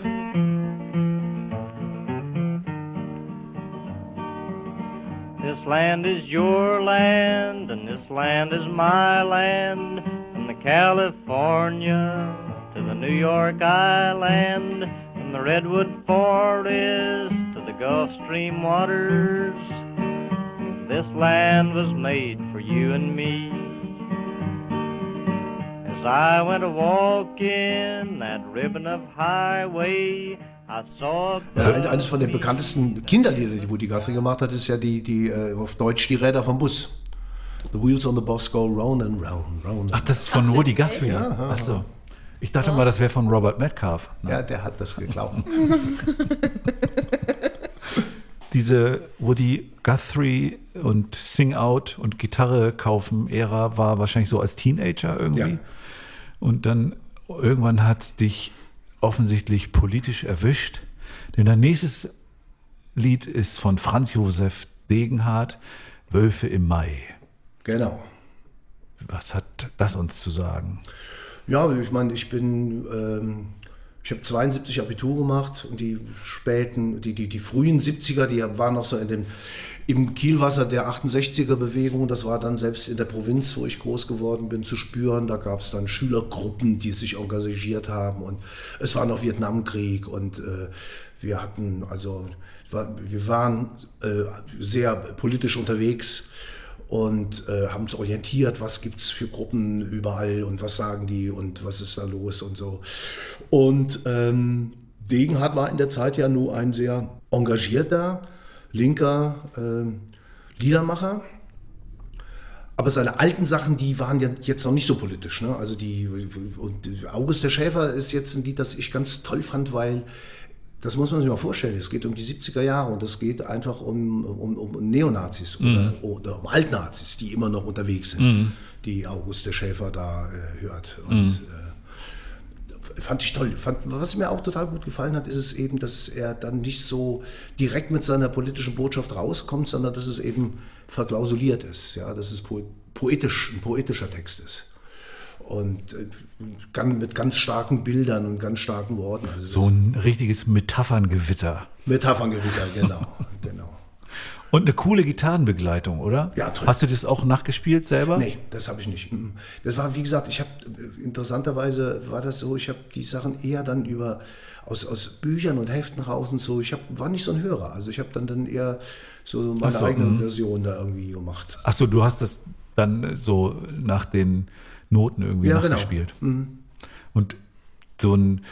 This land is your land, and this land is my land, from the California to the New York Island, from the Redwood Forest to the Gulf Stream waters. This land was made for you and me. As I went a walking that ribbon of highway, I saw. Also eines von den bekanntesten Kinderlieder, die Woody Guthrie gemacht hat, ist ja die, die äh, auf Deutsch die Räder vom Bus. The wheels on the bus go round and round, round. Ach, das ist von Ach, Woody das ist Guthrie? echt? Ja, Ach so. Ich dachte mal, das wäre von Robert Metcalf. Ne? Ja, der hat das geglaubt. Diese Woody Guthrie und Sing Out und Gitarre kaufen Ära war wahrscheinlich so als Teenager irgendwie. Ja. Und dann irgendwann hat es dich offensichtlich politisch erwischt. Denn dein nächstes Lied ist von Franz Josef Degenhardt, Wölfe im Mai. Genau. Was hat das uns zu sagen? Ja, ich meine, ich bin, ähm, ich habe zweiundsiebzig Abitur gemacht und die späten, die, die, die frühen siebziger, die waren noch so in dem, im Kielwasser der achtundsechziger-Bewegung. Das war dann selbst in der Provinz, wo ich groß geworden bin, zu spüren. Da gab es dann Schülergruppen, die sich engagiert haben und es war noch Vietnamkrieg und äh, wir hatten, also wir waren äh, sehr politisch unterwegs. Und äh, haben uns orientiert, was gibt es für Gruppen überall und was sagen die und was ist da los und so. Und ähm, Degenhardt war in der Zeit ja nur ein sehr engagierter, linker äh, Liedermacher. Aber seine alten Sachen, die waren ja jetzt noch nicht so politisch. Ne? Also die, und August der Schäfer ist jetzt ein Lied, das ich ganz toll fand, weil das muss man sich mal vorstellen. Es geht um die siebziger Jahre und es geht einfach um, um, um Neonazis oder, Mhm. oder um Altnazis, die immer noch unterwegs sind, Mhm. die August der Schäfer da äh, hört. Und Mhm. äh, fand ich toll. Fand, was mir auch total gut gefallen hat, ist es eben, dass er dann nicht so direkt mit seiner politischen Botschaft rauskommt, sondern dass es eben verklausuliert ist, ja, dass es po poetisch, ein poetischer Text ist. Und äh, mit ganz starken Bildern und ganz starken Worten. Also So ein richtiges Metapherngewitter. Metapherngewitter, genau, genau. Und eine coole Gitarrenbegleitung, oder? Ja, toll. Hast du das auch nachgespielt selber? Nee, das habe ich nicht. Das war, wie gesagt, ich habe, interessanterweise war das so, ich habe die Sachen eher dann über, aus, aus Büchern und Heften raus und so, ich hab, war nicht so ein Hörer. Also ich habe dann, dann eher so meine so, eigene mh. Version da irgendwie gemacht. Ach so, du hast das dann so nach den Noten irgendwie Ja, genau. nachgespielt. Mhm. Und so ein,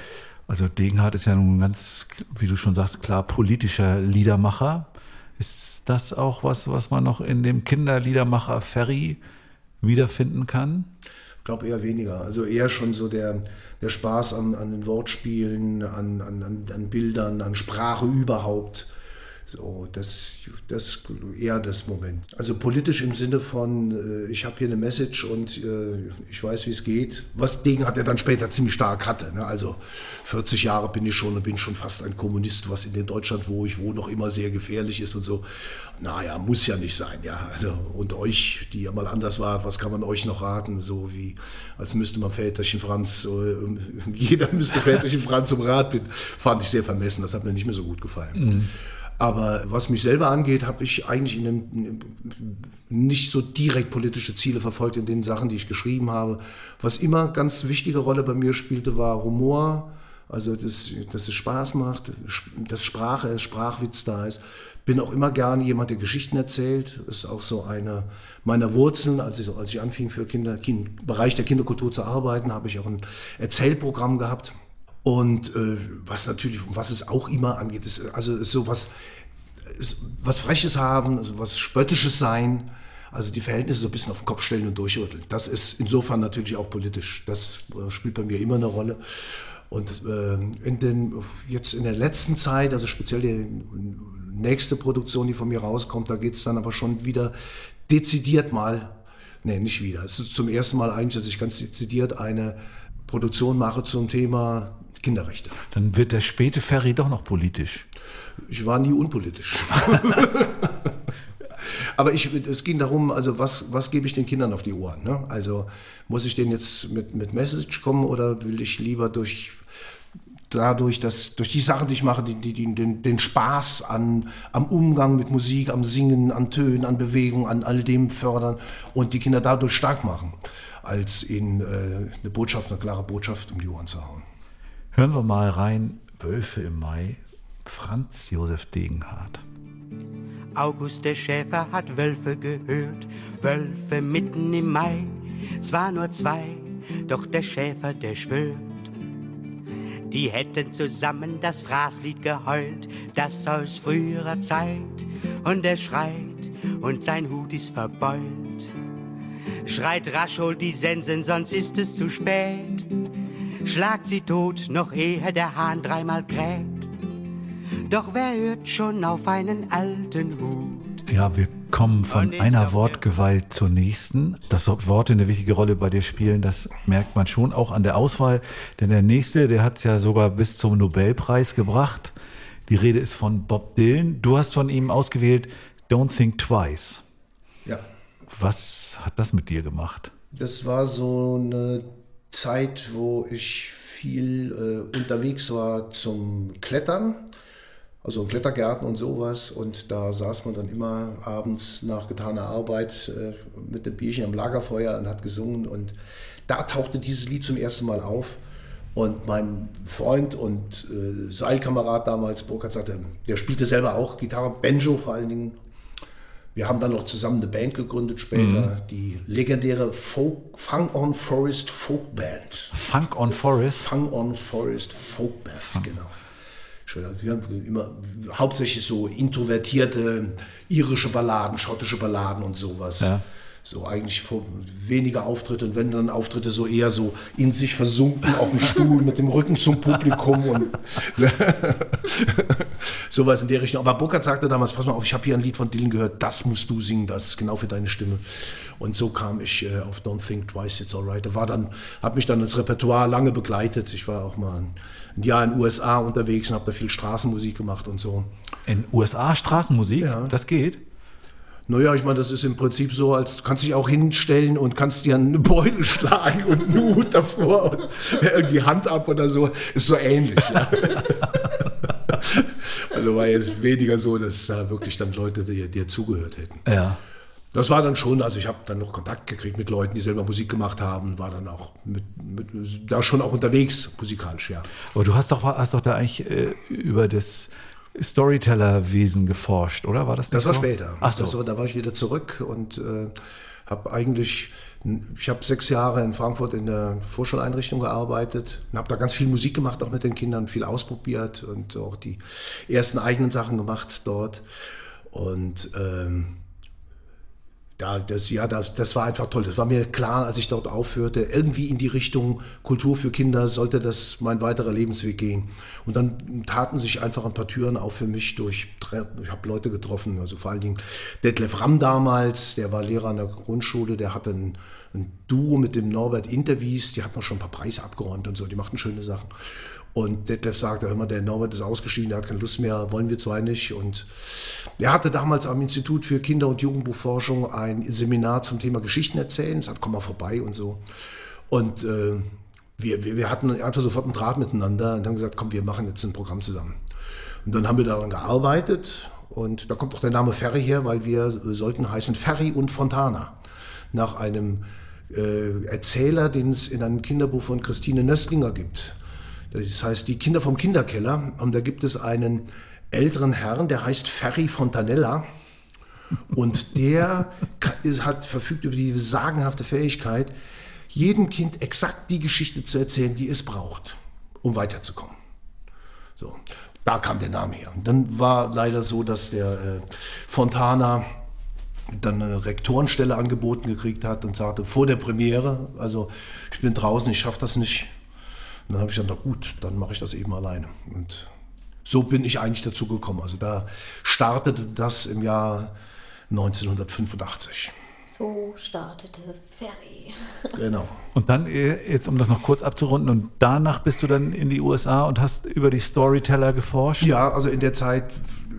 Also Degenhardt ist ja nun ganz, wie du schon sagst, klar politischer Liedermacher. Ist das auch was, was man noch in dem Kinderliedermacher Ferry wiederfinden kann? Ich glaube eher weniger. Also eher schon so der, der Spaß an, an den Wortspielen, an, an, an Bildern, an Sprache überhaupt. So, das, das eher das Moment. Also politisch im Sinne von, äh, ich habe hier eine Message und äh, ich weiß, wie es geht. Was Degenhardt er dann später ziemlich stark hatte. Ne? Also vierzig Jahre bin ich schon und bin schon fast ein Kommunist, was in dem Deutschland, wo ich wohne, noch immer sehr gefährlich ist und so. Naja, muss ja nicht sein. Ja. Also, und euch, die ja mal anders war, was kann man euch noch raten? So wie, als müsste man Väterchen Franz, äh, jeder müsste Väterchen Franz um Rat bitten. Fand ich sehr vermessen, das hat mir nicht mehr so gut gefallen. Mhm. Aber was mich selber angeht, habe ich eigentlich in dem, nicht so direkt politische Ziele verfolgt in den Sachen, die ich geschrieben habe. Was immer ganz wichtige Rolle bei mir spielte, war Humor, also dass, dass es Spaß macht, dass Sprache ist, Sprachwitz da ist. Bin auch immer gerne jemand, der Geschichten erzählt. Das ist auch so eine meiner Wurzeln. Als ich, als ich anfing, für Kinder, im Bereich der Kinderkultur zu arbeiten, habe ich auch ein Erzählprogramm gehabt. Und äh, was natürlich, was es auch immer angeht, ist also ist so was, ist was Freches haben, also was Spöttisches sein, also die Verhältnisse so ein bisschen auf den Kopf stellen und durchrütteln. Das ist insofern natürlich auch politisch. Das äh, spielt bei mir immer eine Rolle. Und äh, in den, jetzt in der letzten Zeit, also speziell die nächste Produktion, die von mir rauskommt, da geht es dann aber schon wieder dezidiert mal, nee, nicht wieder. Es ist zum ersten Mal eigentlich, dass ich ganz dezidiert eine Produktion mache zum Thema Kinderrechte. Dann wird der späte Ferry doch noch politisch. Ich war nie unpolitisch. Aber ich, es ging darum, also was, was gebe ich den Kindern auf die Ohren? Ne? Also muss ich denen jetzt mit, mit Message kommen oder will ich lieber durch, dadurch, dass durch die Sachen, die ich mache, die, die, die, den, den Spaß an, am Umgang mit Musik, am Singen, an Tönen, an Bewegung, an all dem fördern und die Kinder dadurch stark machen, als ihnen äh, eine Botschaft, eine klare Botschaft um die Ohren zu hauen. Hören wir mal rein, Wölfe im Mai, Franz Josef Degenhardt. August der Schäfer hat Wölfe gehört, Wölfe mitten im Mai, zwar nur zwei, doch der Schäfer, der schwört. Die hätten zusammen das Fraßlied geheult, das aus früherer Zeit, und er schreit und sein Hut ist verbeult. Schreit rasch, holt die Sensen, sonst ist es zu spät. Schlagt sie tot, noch ehe der Hahn dreimal kräht. Doch wer hört schon auf einen alten Hut? Ja, wir kommen von einer Wortgewalt zur nächsten. Dass Worte eine wichtige Rolle bei dir spielen, das merkt man schon auch an der Auswahl. Denn der nächste, der hat es ja sogar bis zum Nobelpreis gebracht. Die Rede ist von Bob Dylan. Du hast von ihm ausgewählt Don't Think Twice. Ja. Was hat das mit dir gemacht? Das war so eine Zeit, wo ich viel äh, unterwegs war zum Klettern, also in Klettergärten und sowas. Und da saß man dann immer abends nach getaner Arbeit äh, mit dem Bierchen am Lagerfeuer und hat gesungen. Und da tauchte dieses Lied zum ersten Mal auf. Und mein Freund und äh, Seilkamerad damals, Burkhard, sagte, der spielte selber auch Gitarre, Banjo vor allen Dingen. Wir haben dann noch zusammen eine Band gegründet später, mhm. die legendäre Folk, Funk on Forest Folk Band. Funk on Forest? Funk on Forest Folk Band, Funk. Genau. Schön, also wir haben immer hauptsächlich so introvertierte irische Balladen, schottische Balladen und sowas. Ja. So eigentlich weniger Auftritte und wenn dann Auftritte so eher so in sich versunken auf dem Stuhl mit dem Rücken zum Publikum und sowas in der Richtung. Aber Burkhard sagte damals, pass mal auf, ich habe hier ein Lied von Dylan gehört, das musst du singen, das ist genau für deine Stimme. Und so kam ich äh, auf Don't Think Twice, It's Alright. Da war dann, habe mich dann als Repertoire lange begleitet. Ich war auch mal ein, ein Jahr in den U S A unterwegs und habe da viel Straßenmusik gemacht und so. In den U S A Straßenmusik? Ja. Das geht? Naja, ich meine, das ist im Prinzip so, als du kannst dich auch hinstellen und kannst dir eine Beule schlagen und einen Hut davor und irgendwie Hand ab oder so. Ist so ähnlich. Ja. Also war jetzt weniger so, dass da wirklich dann Leute dir, dir zugehört hätten. Ja. Das war dann schon, also ich habe dann noch Kontakt gekriegt mit Leuten, die selber Musik gemacht haben, war dann auch mit, mit, da schon auch unterwegs musikalisch, ja. Aber du hast doch, hast doch da eigentlich äh, über das Storytellerwesen geforscht, oder? War das nicht Das war so? später. Ach so. Das war, da war ich wieder zurück und äh, habe eigentlich Ich habe sechs Jahre in Frankfurt in der Vorschuleinrichtung gearbeitet und habe da ganz viel Musik gemacht, auch mit den Kindern, viel ausprobiert und auch die ersten eigenen Sachen gemacht dort. Und ähm, ja, das, ja das, das war einfach toll. Das war mir klar, als ich dort aufhörte, irgendwie in die Richtung Kultur für Kinder sollte das mein weiterer Lebensweg gehen. Und dann taten sich einfach ein paar Türen auf für mich durch, ich habe Leute getroffen, also vor allen Dingen Detlef Ramm damals, der war Lehrer an der Grundschule, der hatte ein, ein Duo mit dem Norbert Interwies, die hatten auch schon ein paar Preise abgeräumt und so, die machten schöne Sachen. Und Detlef sagte, hör mal, der Norbert ist ausgeschieden, der hat keine Lust mehr, wollen wir zwei nicht. Und er hatte damals am Institut für Kinder- und Jugendbuchforschung ein Seminar zum Thema Geschichten erzählen. Es hat, komm mal vorbei und so. Und äh, wir, wir, wir hatten einfach sofort einen Draht miteinander und haben gesagt, komm, wir machen jetzt ein Programm zusammen. Und dann haben wir daran gearbeitet und da kommt auch der Name Ferry her, weil wir sollten heißen Ferry und Fontana. Nach einem äh, Erzähler, den es in einem Kinderbuch von Christine Nöstlinger gibt. Das heißt, die Kinder vom Kinderkeller. Und da gibt es einen älteren Herrn, der heißt Ferry Fontanella. Und der hat verfügt über die sagenhafte Fähigkeit, jedem Kind exakt die Geschichte zu erzählen, die es braucht, um weiterzukommen. So, da kam der Name her. Und dann war leider so, dass der äh, Fontana dann eine Rektorenstelle angeboten gekriegt hat und sagte, vor der Premiere, also ich bin draußen, ich schaffe das nicht. Und dann habe ich gesagt, na gut, dann mache ich das eben alleine. Und so bin ich eigentlich dazu gekommen. Also da startete das im Jahr neunzehnhundertfünfundachtzig. So startete Ferry. Genau. Und dann, jetzt um das noch kurz abzurunden, und danach bist du dann in die U S A und hast über die Storyteller geforscht? Ja, also in der Zeit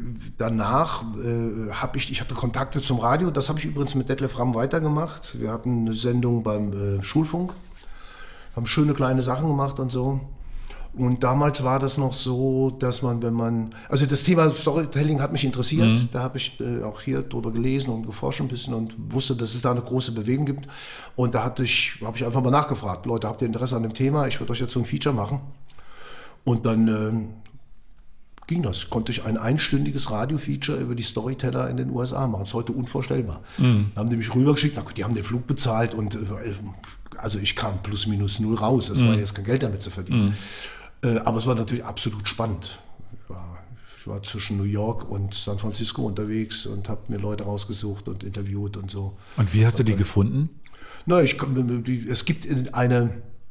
danach äh, habe ich, ich hatte Kontakte zum Radio. Das habe ich übrigens mit Detlef Ramm weitergemacht. Wir hatten eine Sendung beim äh, Schulfunk. Haben schöne kleine Sachen gemacht und so. Und damals war das noch so, dass man, wenn man, also das Thema Storytelling hat mich interessiert. Mhm. Da habe ich äh, auch hier drüber gelesen und geforscht ein bisschen und wusste, dass es da eine große Bewegung gibt. Und da hatte ich, habe ich einfach mal nachgefragt, Leute, habt ihr Interesse an dem Thema? Ich würde euch jetzt so ein Feature machen. Und dann ähm, ging das. Konnte ich ein einstündiges Radio-Feature über die Storyteller in den U S A machen. Das ist heute unvorstellbar. Mhm. Da haben die mich rübergeschickt, die haben den Flug bezahlt und äh, also ich kam plus minus null raus. Es mhm. war jetzt kein Geld damit zu verdienen. Mhm. Äh, aber es war natürlich absolut spannend. Ich war, ich war zwischen New York und San Francisco unterwegs und habe mir Leute rausgesucht und interviewt und so. Und wie hast du die dann gefunden? Na, ich, es gibt eine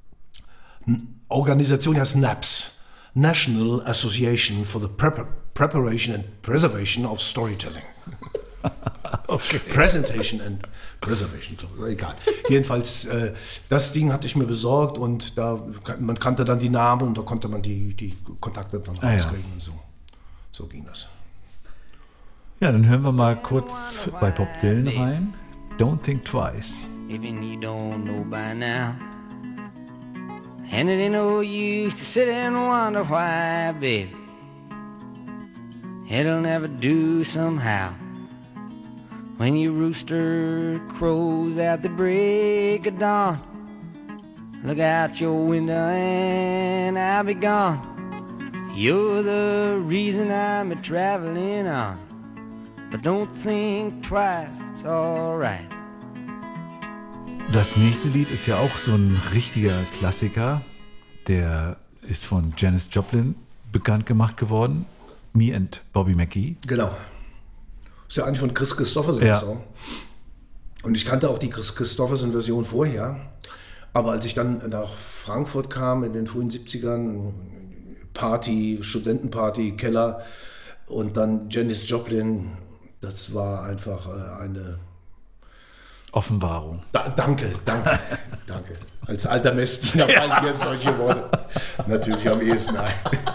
Organisation, die heißt N A P S, National Association for the Prep- Preparation and Preservation of Storytelling. Okay. Presentation and Preservation, egal. Jedenfalls, äh, das Ding hatte ich mir besorgt und da man kannte dann die Namen und da konnte man die, die Kontakte dann ah, rauskriegen ja. und so. So ging das. Ja, dann hören wir mal kurz bei Bob Dylan rein. Don't think twice. Even you don't know by now. And it ain't no use to sit and wonder why, baby. It'll never do somehow. When your rooster crows at the break of dawn, look out your window and I'll be gone. You're the reason I'm a-traveling on, but don't think twice, it's alright. Das nächste Lied ist ja auch so ein richtiger Klassiker. Der ist von Janis Joplin bekannt gemacht geworden. Me and Bobby McGee. Genau. Ist ja eigentlich von Chris Christopherson ja. Song. Und ich kannte auch die Chris Christopherson-Version vorher. Aber als ich dann nach Frankfurt kam in den frühen siebzigern, Party, Studentenparty, Keller und dann Janis Joplin, das war einfach eine Offenbarung. Da, danke, danke, danke. Als alter Messdiener fallen mir solche Worte natürlich am ehesten ein.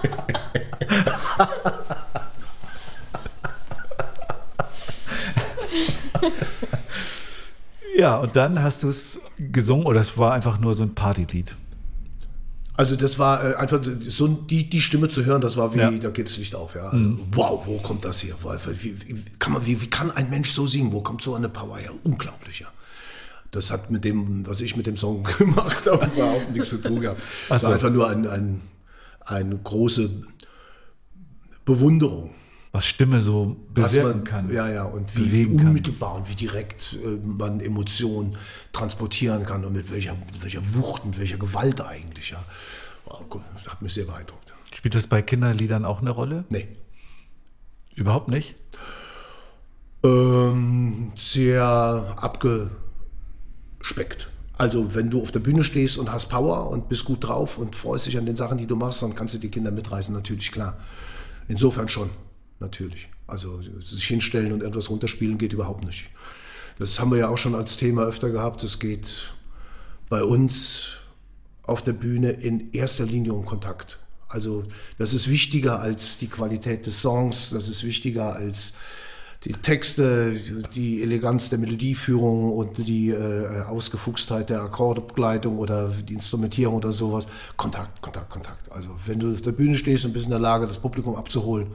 Ja, und dann hast du es gesungen oder es war einfach nur so ein Partylied? Also das war äh, einfach so die, die Stimme zu hören, das war wie, ja. da geht das Licht auf. Ja. Also, mhm. Wow, wo kommt das her? Wie, wie, kann man, wie, wie kann ein Mensch so singen? Wo kommt so eine Power her? Unglaublich, ja. Das hat mit dem, was ich mit dem Song gemacht habe, überhaupt nichts zu tun gehabt. Es war so. einfach nur ein, ein, eine große Bewunderung. was Stimme so bewirken man, kann. Ja, ja, und wie, wie unmittelbar kann. Und wie direkt äh, man Emotionen transportieren kann und mit welcher, mit welcher Wucht, mit welcher Gewalt eigentlich. Ja. Das hat mich sehr beeindruckt. Spielt das bei Kinderliedern auch eine Rolle? Nee. Überhaupt nicht? Ähm, sehr abgespeckt. Also wenn du auf der Bühne stehst und hast Power und bist gut drauf und freust dich an den Sachen, die du machst, dann kannst du die Kinder mitreißen, natürlich, klar. Insofern schon, natürlich. Also sich hinstellen und etwas runterspielen geht überhaupt nicht. Das haben wir ja auch schon als Thema öfter gehabt. Es geht bei uns auf der Bühne in erster Linie um Kontakt. Also das ist wichtiger als die Qualität des Songs, das ist wichtiger als die Texte, die Eleganz der Melodieführung und die äh, Ausgefuchstheit der Akkordbegleitung oder die Instrumentierung oder sowas. Kontakt, Kontakt, Kontakt. Also wenn du auf der Bühne stehst und bist in der Lage, das Publikum abzuholen,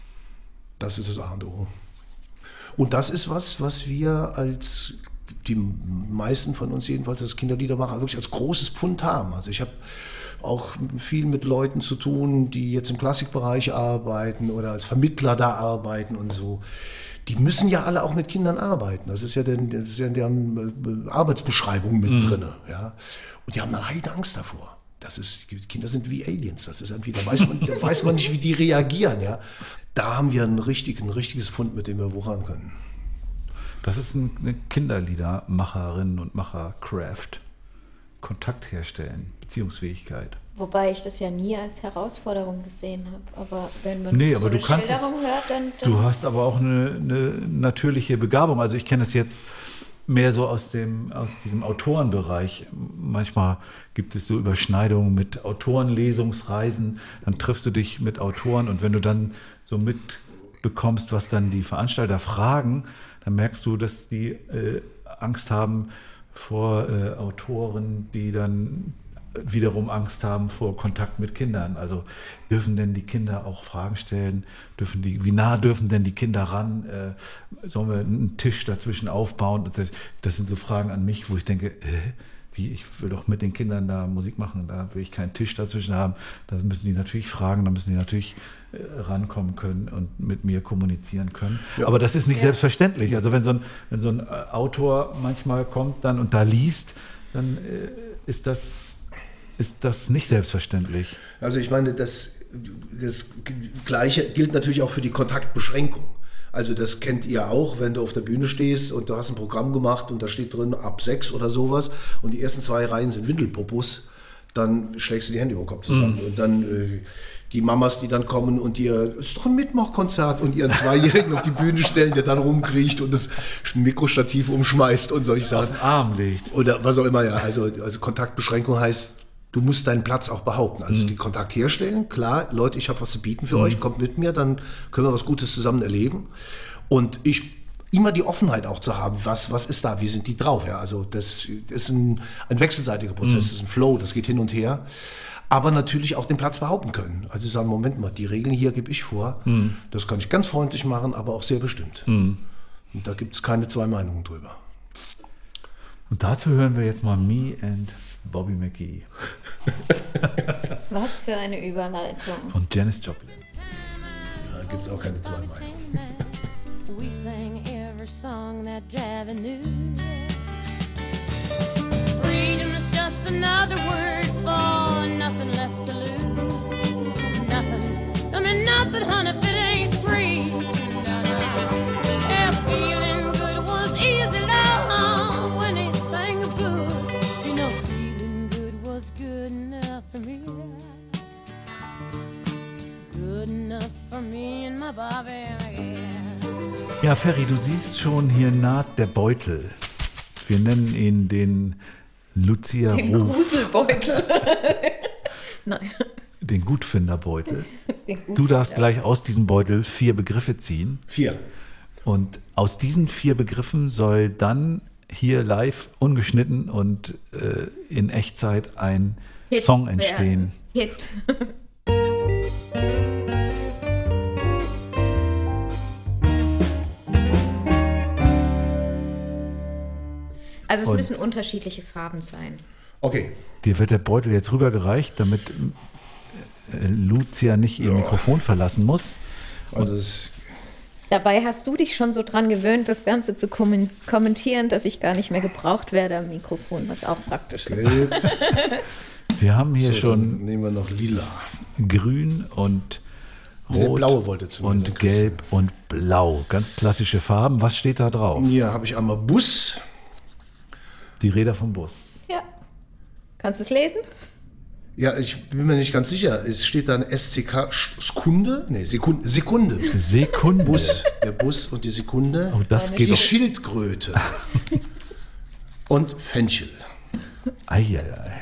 das ist das A und O. Und das ist was, was wir als, die meisten von uns jedenfalls als Kinderliedermacher, wirklich als großes Pfund haben. Also ich habe auch viel mit Leuten zu tun, die jetzt im Klassikbereich arbeiten oder als Vermittler da arbeiten und so. Die müssen ja alle auch mit Kindern arbeiten. Das ist ja, den, das ist ja in deren Arbeitsbeschreibung mit mhm. drin. Ja? Und die haben dann heide Angst davor. Das ist, die Kinder sind wie Aliens. Das ist irgendwie, da weiß man, da weiß man nicht, wie die reagieren. Ja? Da haben wir ein, richtig, ein richtiges Fund, mit dem wir wuchern können. Das ist eine Kinderliedermacherinnen und Macher-Craft. Kontakt herstellen, Beziehungsfähigkeit. Wobei ich das ja nie als Herausforderung gesehen habe. Aber wenn man nee, so aber eine du kannst Schilderung es, hört, dann, dann... Du hast aber auch eine, eine natürliche Begabung. Also ich kenne es jetzt mehr so aus, dem, aus diesem Autorenbereich. Manchmal gibt es so Überschneidungen mit Autorenlesungsreisen. Dann triffst du dich mit Autoren und wenn du dann so mitbekommst, was dann die Veranstalter fragen, dann merkst du, dass die äh, Angst haben vor äh, Autoren, die dann wiederum Angst haben vor Kontakt mit Kindern. Also dürfen denn die Kinder auch Fragen stellen? Dürfen die, wie nah dürfen denn die Kinder ran? Äh, sollen wir einen Tisch dazwischen aufbauen? Das, das sind so Fragen an mich, wo ich denke, äh, wie, ich will doch mit den Kindern da Musik machen, da will ich keinen Tisch dazwischen haben. Da müssen die natürlich fragen, da müssen die natürlich äh, rankommen können und mit mir kommunizieren können. Ja. Aber das ist nicht ja. selbstverständlich. Also wenn so ein, wenn so ein Autor manchmal kommt dann und da liest, dann äh, ist das ist das nicht selbstverständlich. Also ich meine, das, das Gleiche gilt natürlich auch für die Kontaktbeschränkung. Also das kennt ihr auch, wenn du auf der Bühne stehst und du hast ein Programm gemacht und da steht drin ab sechs oder sowas und die ersten zwei Reihen sind Windelpopos, dann schlägst du die Hände über den Kopf zusammen. Mhm. Und dann äh, die Mamas, die dann kommen und dir, ist doch ein Mitmachkonzert und ihren Zweijährigen auf die Bühne stellen, der dann rumkriecht und das Mikrostativ umschmeißt und solche Sachen. Auf den Arm legt. Oder was auch immer, ja. Also, also Kontaktbeschränkung heißt, du musst deinen Platz auch behaupten. Also mhm. den Kontakt herstellen, klar, Leute, ich habe was zu bieten für mhm. euch, kommt mit mir, dann können wir was Gutes zusammen erleben. Und ich immer die Offenheit auch zu haben, was, was ist da, wie sind die drauf. Ja, also das ist ein, ein wechselseitiger Prozess, mhm. das ist ein Flow, das geht hin und her. Aber natürlich auch den Platz behaupten können. Also sagen, Moment mal, die Regeln hier gebe ich vor. Mhm. Das kann ich ganz freundlich machen, aber auch sehr bestimmt. Mhm. Und da gibt es keine zwei Meinungen drüber. Und dazu hören wir jetzt mal Me and Bobby McGee. Was für eine Überleitung. Von Janis Joplin. Da gibt es auch keine zwei Meinungen. We sang every song that Javi knew. Freedom is just another word for nothing left to lose. Nothing, I mean nothing, honey, if it ain't free. No, no. Yeah, feeling good was easy, love, when he sang the blues. You know, feeling good was good enough for me. Good enough for me and my Bobby McGee. Ja, Ferry, du siehst schon, hier naht der Beutel. Wir nennen ihn den Lucia Den Ruf. Gruselbeutel. Nein. Den Gutfinderbeutel. Den Gut- Du darfst ja. gleich aus diesem Beutel vier Begriffe ziehen. Vier. Und aus diesen vier Begriffen soll dann hier live, ungeschnitten und äh, in Echtzeit ein Hit Song entstehen. werden. Hit. Also es Und- müssen unterschiedliche Farben sein. Okay. Dir wird der Beutel jetzt rübergereicht, damit äh, Lucia nicht ihr Ja. Mikrofon verlassen muss. Also es Dabei hast du dich schon so dran gewöhnt, das Ganze zu kommen- kommentieren, dass ich gar nicht mehr gebraucht werde am Mikrofon, was auch praktisch ist. Gelb. Wir haben hier So, schon dann nehmen wir noch lila. grün und Nee, der rot blaue wollte zu mir, und der gelb und blau. Ganz klassische Farben. Was steht da drauf? Hier habe ich einmal Bus. Die Räder vom Bus. Ja. Kannst du es lesen? Ja, ich bin mir nicht ganz sicher. Es steht dann S C K Sekunde. Nee, Sekunde. Sekunde. Sekunde. Bus. Der Bus und die Sekunde. Oh, das geht die doch. Schildkröte. Und Fenchel. Eieiei.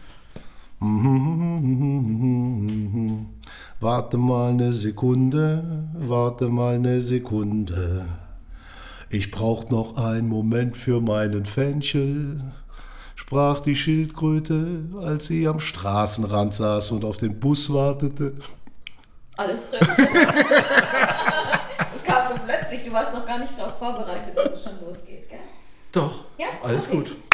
Warte mal eine Sekunde, warte mal eine Sekunde. Ich brauch noch einen Moment für meinen Fenchel, sprach die Schildkröte, als sie am Straßenrand saß und auf den Bus wartete. Alles drin. Das kam so plötzlich, du warst noch gar nicht darauf vorbereitet, dass es schon losgeht, gell? Doch, Ja? alles Okay. gut.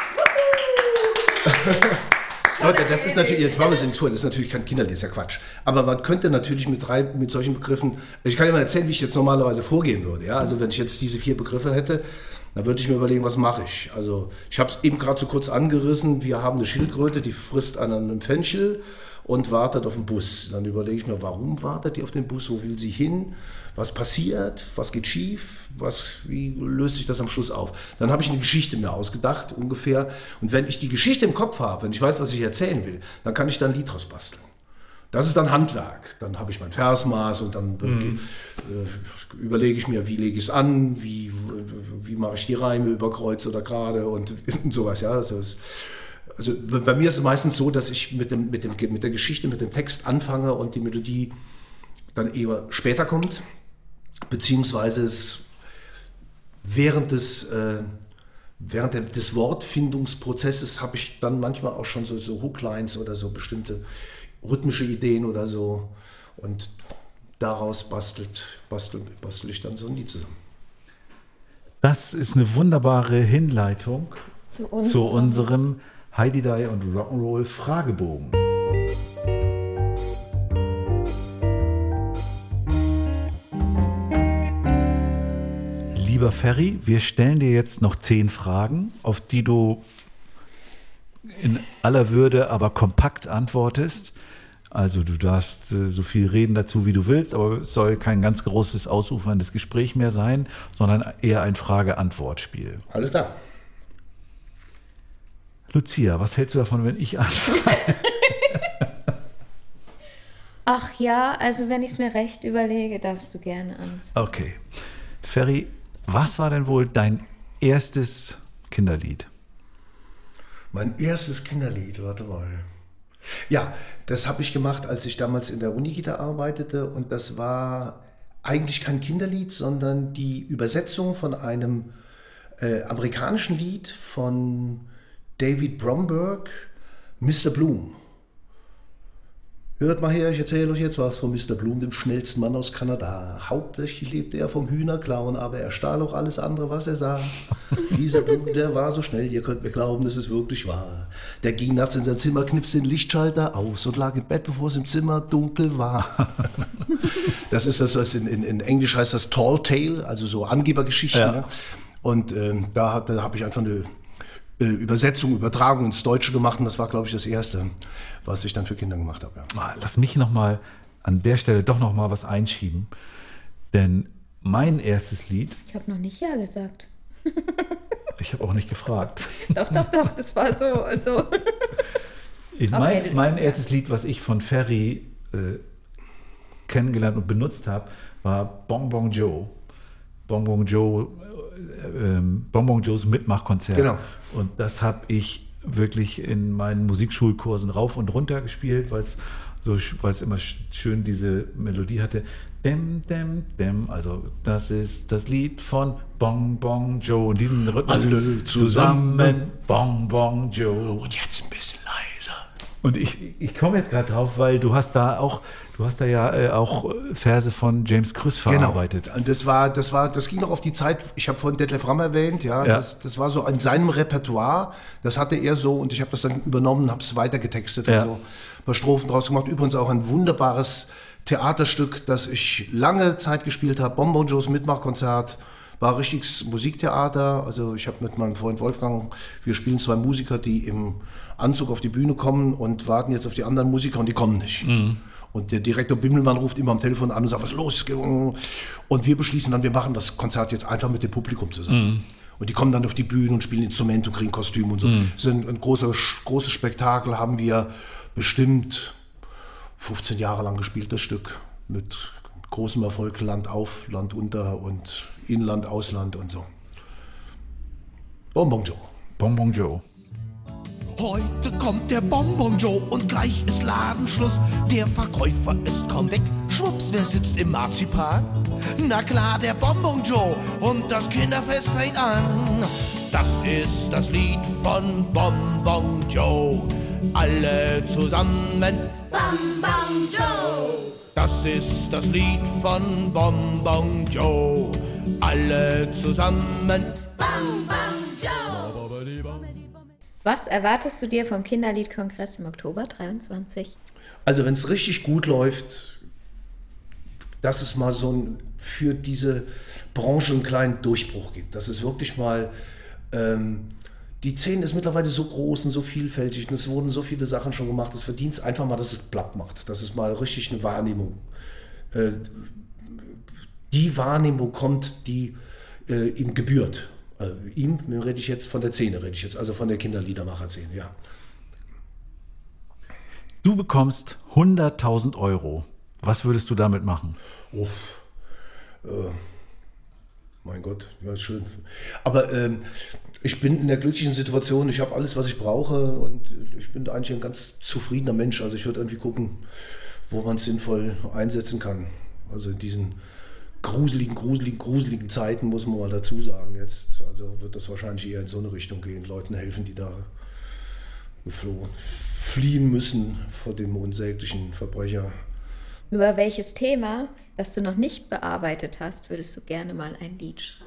Leute, das ist natürlich, jetzt machen wir es nichts vor, das ist natürlich kein Kinderlied, das ist ja Quatsch. Aber man könnte natürlich mit drei, mit solchen Begriffen, ich kann dir mal erzählen, wie ich jetzt normalerweise vorgehen würde. Ja? Also wenn ich jetzt diese vier Begriffe hätte, dann würde ich mir überlegen, was mache ich. Also ich habe es eben gerade so kurz angerissen, wir haben eine Schildkröte, die frisst an einem Fenchel und wartet auf den Bus. Dann überlege ich mir, warum wartet die auf den Bus, wo will sie hin, was passiert, was geht schief, was, wie löst sich das am Schluss auf. Dann habe ich eine Geschichte mir ausgedacht, ungefähr. Und wenn ich die Geschichte im Kopf habe, wenn ich weiß, was ich erzählen will, dann kann ich da ein Lied draus basteln. Das ist dann Handwerk. Dann habe ich mein Versmaß und dann mhm. äh, überlege ich mir, wie lege ich es an, wie, wie mache ich die Reime über Kreuz oder gerade und, und sowas. Ja, das ist, also bei mir ist es meistens so, dass ich mit, dem, mit, dem, mit der Geschichte, mit dem Text anfange und die Melodie dann eher später kommt, beziehungsweise es während des, äh, während der, des Wortfindungsprozesses habe ich dann manchmal auch schon so, so Hooklines oder so bestimmte rhythmische Ideen oder so und daraus bastelt, bastel, bastel ich dann so ein Lied zusammen. Das ist eine wunderbare Hinleitung Zu, uns zu unserem Heidi Die und Rock'n'Roll Fragebogen. Lieber Ferry, wir stellen dir jetzt noch zehn Fragen, auf die du in aller Würde, aber kompakt antwortest. Also du darfst äh, so viel reden dazu, wie du willst, aber es soll kein ganz großes, ausuferndes Gespräch mehr sein, sondern eher ein Frage-Antwort-Spiel. Alles klar. Lucia, was hältst du davon, wenn ich anfange? Ach ja, also wenn ich es mir recht überlege, darfst du gerne an. Okay. Ferry, was war denn wohl dein erstes Kinderlied? Mein erstes Kinderlied, warte mal. Ja, das habe ich gemacht, als ich damals in der Unikita arbeitete und das war eigentlich kein Kinderlied, sondern die Übersetzung von einem äh, amerikanischen Lied von David Bromberg, Mister Bloom. Hört mal her, ich erzähle euch jetzt was von Mister Bloom, dem schnellsten Mann aus Kanada. Hauptsächlich lebte er vom Hühnerklauen, aber er stahl auch alles andere, was er sah. Dieser Bloom, der war so schnell, ihr könnt mir glauben, dass es wirklich wahr. Der ging nachts in sein Zimmer, knipste den Lichtschalter aus und lag im Bett, bevor es im Zimmer dunkel war. Das ist das, was in, in, in Englisch heißt das Tall Tale, also so Angebergeschichten. Ja. Ne? Und ähm, da, da habe ich einfach eine Übersetzung, Übertragung ins Deutsche gemacht und das war, glaube ich, das Erste, was ich dann für Kinder gemacht habe. Ja. Lass mich noch mal an der Stelle doch noch mal was einschieben, denn mein erstes Lied, Ich habe noch nicht Ja gesagt. ich habe auch nicht gefragt, Doch, doch, doch, das war so. so. mein, Okay, mein erstes Lied, was ich von Ferry äh, kennengelernt und benutzt habe, war Bong Bong Joe. Bong Bong Joe, äh, äh, Bong Bong Joes Mitmachkonzert. Genau. Und das habe ich wirklich in meinen Musikschulkursen rauf und runter gespielt, weil es so, weil es immer schön diese Melodie hatte. Dem, dem, dem. Also das ist das Lied von Bong Bong Joe. Und diesen Rhythmus Alle zusammen. zusammen. Bong Bong Joe. Und jetzt ein bisschen leiser. Und ich, ich komme jetzt gerade drauf, weil du hast da auch, du hast da ja äh, auch Verse von James Krüss verarbeitet. Genau. Und das war, das war, das ging noch auf die Zeit, ich habe vorhin Detlef Ramm erwähnt, ja, Ja. Das, das war so in seinem Repertoire, das hatte er so und ich habe das dann übernommen, habe es weitergetextet Ja. und so. paar Strophen draus gemacht. Übrigens auch ein wunderbares Theaterstück, das ich lange Zeit gespielt habe. Bonbon Joes Mitmachkonzert. War richtiges Musiktheater. Also ich habe mit meinem Freund Wolfgang, wir spielen zwei Musiker, die im Anzug auf die Bühne kommen und warten jetzt auf die anderen Musiker und die kommen nicht. Mhm. Und der Direktor Bimmelmann ruft immer am Telefon an und sagt, was ist los? Und wir beschließen dann, wir machen das Konzert jetzt einfach mit dem Publikum zusammen. Mhm. Und die kommen dann auf die Bühne und spielen Instrumente und kriegen Kostüme und so. Mhm. Das ist ein, ein großer, großes Spektakel, haben wir bestimmt fünfzehn Jahre lang gespielt, das Stück. Mit großem Erfolg, Land auf, Land unter und Inland, Ausland und so. Bonbon Joe. Bonbon Joe. Heute kommt der Bonbon Joe und gleich ist Ladenschluss. Der Verkäufer ist kaum weg. Schwupps, wer sitzt im Marzipan? Na klar, der Bonbon Joe und das Kinderfest fängt an. Das ist das Lied von Bonbon Joe. Alle zusammen. Bonbon Joe. Das ist das Lied von Bonbon Joe. Alle zusammen. Bonbon Joe. Was erwartest du dir vom Kinderliedkongress im Oktober dreiundzwanzig? Also wenn es richtig gut läuft, dass es mal so ein, für diese Branche einen kleinen Durchbruch gibt. Dass es wirklich mal, ähm, die Szene ist mittlerweile so groß und so vielfältig und es wurden so viele Sachen schon gemacht, es verdient es einfach mal, dass es platt macht, dass es mal richtig eine Wahrnehmung, äh, die Wahrnehmung kommt, die äh, ihm gebührt. Also ihm rede ich jetzt von der Szene, rede ich jetzt, also von der Kinderliedermacher-Szene, ja. Du bekommst hunderttausend Euro. Was würdest du damit machen? Oh, äh, mein Gott, ja, ist schön. Aber ähm, ich bin in der glücklichen Situation, ich habe alles, was ich brauche und ich bin eigentlich ein ganz zufriedener Mensch. Also ich würde irgendwie gucken, wo man es sinnvoll einsetzen kann. Also in diesen gruseligen, gruseligen, gruseligen Zeiten, muss man mal dazu sagen. Jetzt also wird das wahrscheinlich eher in so eine Richtung gehen. Leuten helfen, die da geflohen, fliehen müssen vor dem unsäglichen Verbrecher. Über welches Thema, das du noch nicht bearbeitet hast, würdest du gerne mal ein Lied schreiben?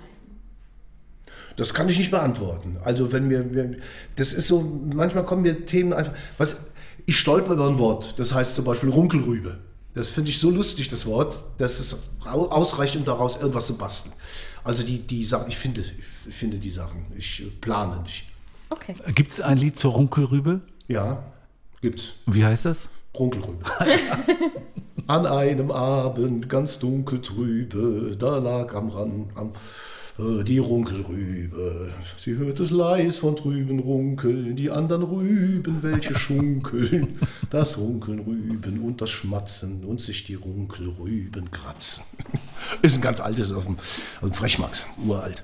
Das kann ich nicht beantworten. Also wenn wir, wir das ist so, manchmal kommen mir Themen einfach, was, ich stolper über ein Wort, das heißt zum Beispiel Runkelrübe. Das finde ich so lustig, das Wort, dass es ausreicht, um daraus irgendwas zu basteln. Also die, die Sachen, ich finde, ich finde die Sachen, ich plane nicht. Okay. Gibt es ein Lied zur Runkelrübe? Ja, gibt's. Wie heißt das? Runkelrübe. An einem Abend ganz dunkel trübe, da lag am Rand am, äh, die Runkelrübe. Sie hört es leis von drüben runkeln, die anderen Rüben, welche schunkeln. Das Runkeln Rüben und das Schmatzen und sich die Runkelrüben kratzen. Ist ein ganz altes auf dem, auf dem Frechmax, uralt.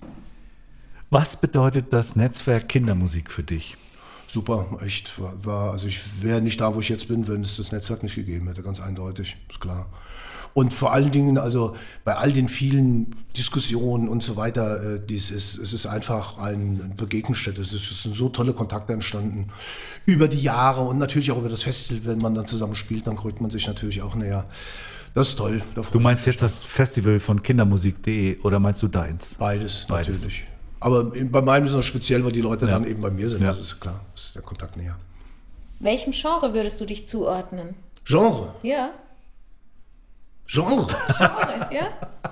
Was bedeutet das Netzwerk Kindermusik für dich? Super, echt. War, also ich wäre nicht da, wo ich jetzt bin, wenn es das Netzwerk nicht gegeben hätte, ganz eindeutig, ist klar. Und vor allen Dingen, also bei all den vielen Diskussionen und so weiter, dies ist, es ist einfach ein Begegnungsstätte. Es sind so tolle Kontakte entstanden über die Jahre und natürlich auch über das Festival, wenn man dann zusammen spielt, dann rückt man sich natürlich auch näher. Das ist toll. Du meinst jetzt das Festival von kindermusik punkt de oder meinst du deins? Beides, Beides. natürlich. Aber bei meinem ist es noch speziell, weil die Leute ja. dann eben bei mir sind. Ja. Das ist klar, das ist der Kontakt näher. Welchem Genre würdest du dich zuordnen? Genre? Ja. Genre? Genre, ja.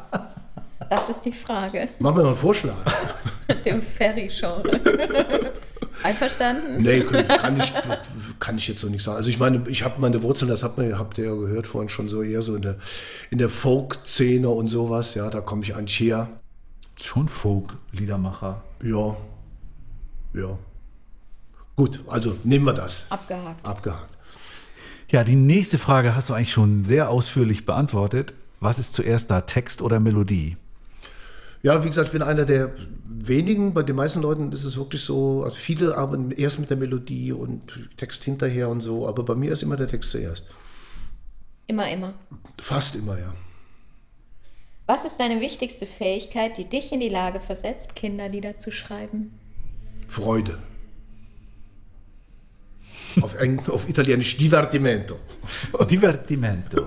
Das ist die Frage. Mach mir mal einen Vorschlag. Dem Ferry-Genre. Einverstanden? Nee, kann ich, kann ich jetzt so nicht sagen. Also ich meine, ich habe meine Wurzeln, das habt ihr, habt ihr ja gehört vorhin schon so eher so in der, in der Folk-Szene und sowas. Ja, da komme ich eigentlich her. Schon Folk-Liedermacher. Ja, ja. Gut, also nehmen wir das. Abgehakt. Abgehakt. Ja, die nächste Frage hast du eigentlich schon sehr ausführlich beantwortet. Was ist zuerst da, Text oder Melodie? Ja, wie gesagt, ich bin einer der wenigen. Bei den meisten Leuten ist es wirklich so, also viele arbeiten erst mit der Melodie und Text hinterher und so, aber bei mir ist immer der Text zuerst. Immer, immer. Fast immer, ja. Was ist deine wichtigste Fähigkeit, die dich in die Lage versetzt, Kinderlieder zu schreiben? Freude. Auf, Eng- auf Italienisch Divertimento. Divertimento.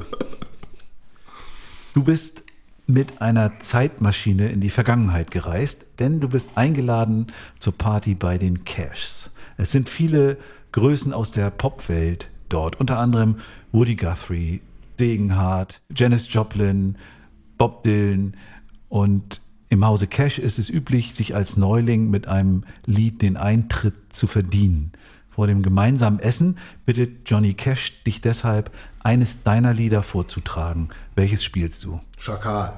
Du bist mit einer Zeitmaschine in die Vergangenheit gereist, denn du bist eingeladen zur Party bei den Cashs. Es sind viele Größen aus der Popwelt dort. Unter anderem Woody Guthrie, Degenhardt, Janis Joplin, Bob Dylan. Und im Hause Cash ist es üblich, sich als Neuling mit einem Lied den Eintritt zu verdienen. Vor dem gemeinsamen Essen bittet Johnny Cash dich deshalb, eines deiner Lieder vorzutragen. Welches spielst du? Schakal.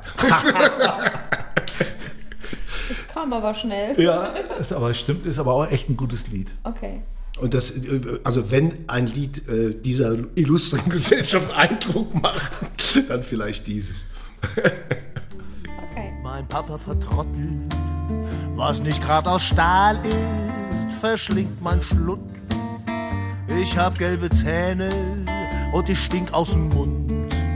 Das kam aber schnell. Ja, ist aber stimmt, ist aber auch echt ein gutes Lied. Okay. Und das, also wenn ein Lied äh, dieser illustren Gesellschaft Eindruck macht, dann vielleicht dieses. Okay. Mein Papa vertrottelt, was nicht grad aus Stahl ist, verschlingt mein Schlund. Ich hab gelbe Zähne und ich stink aus dem Mund.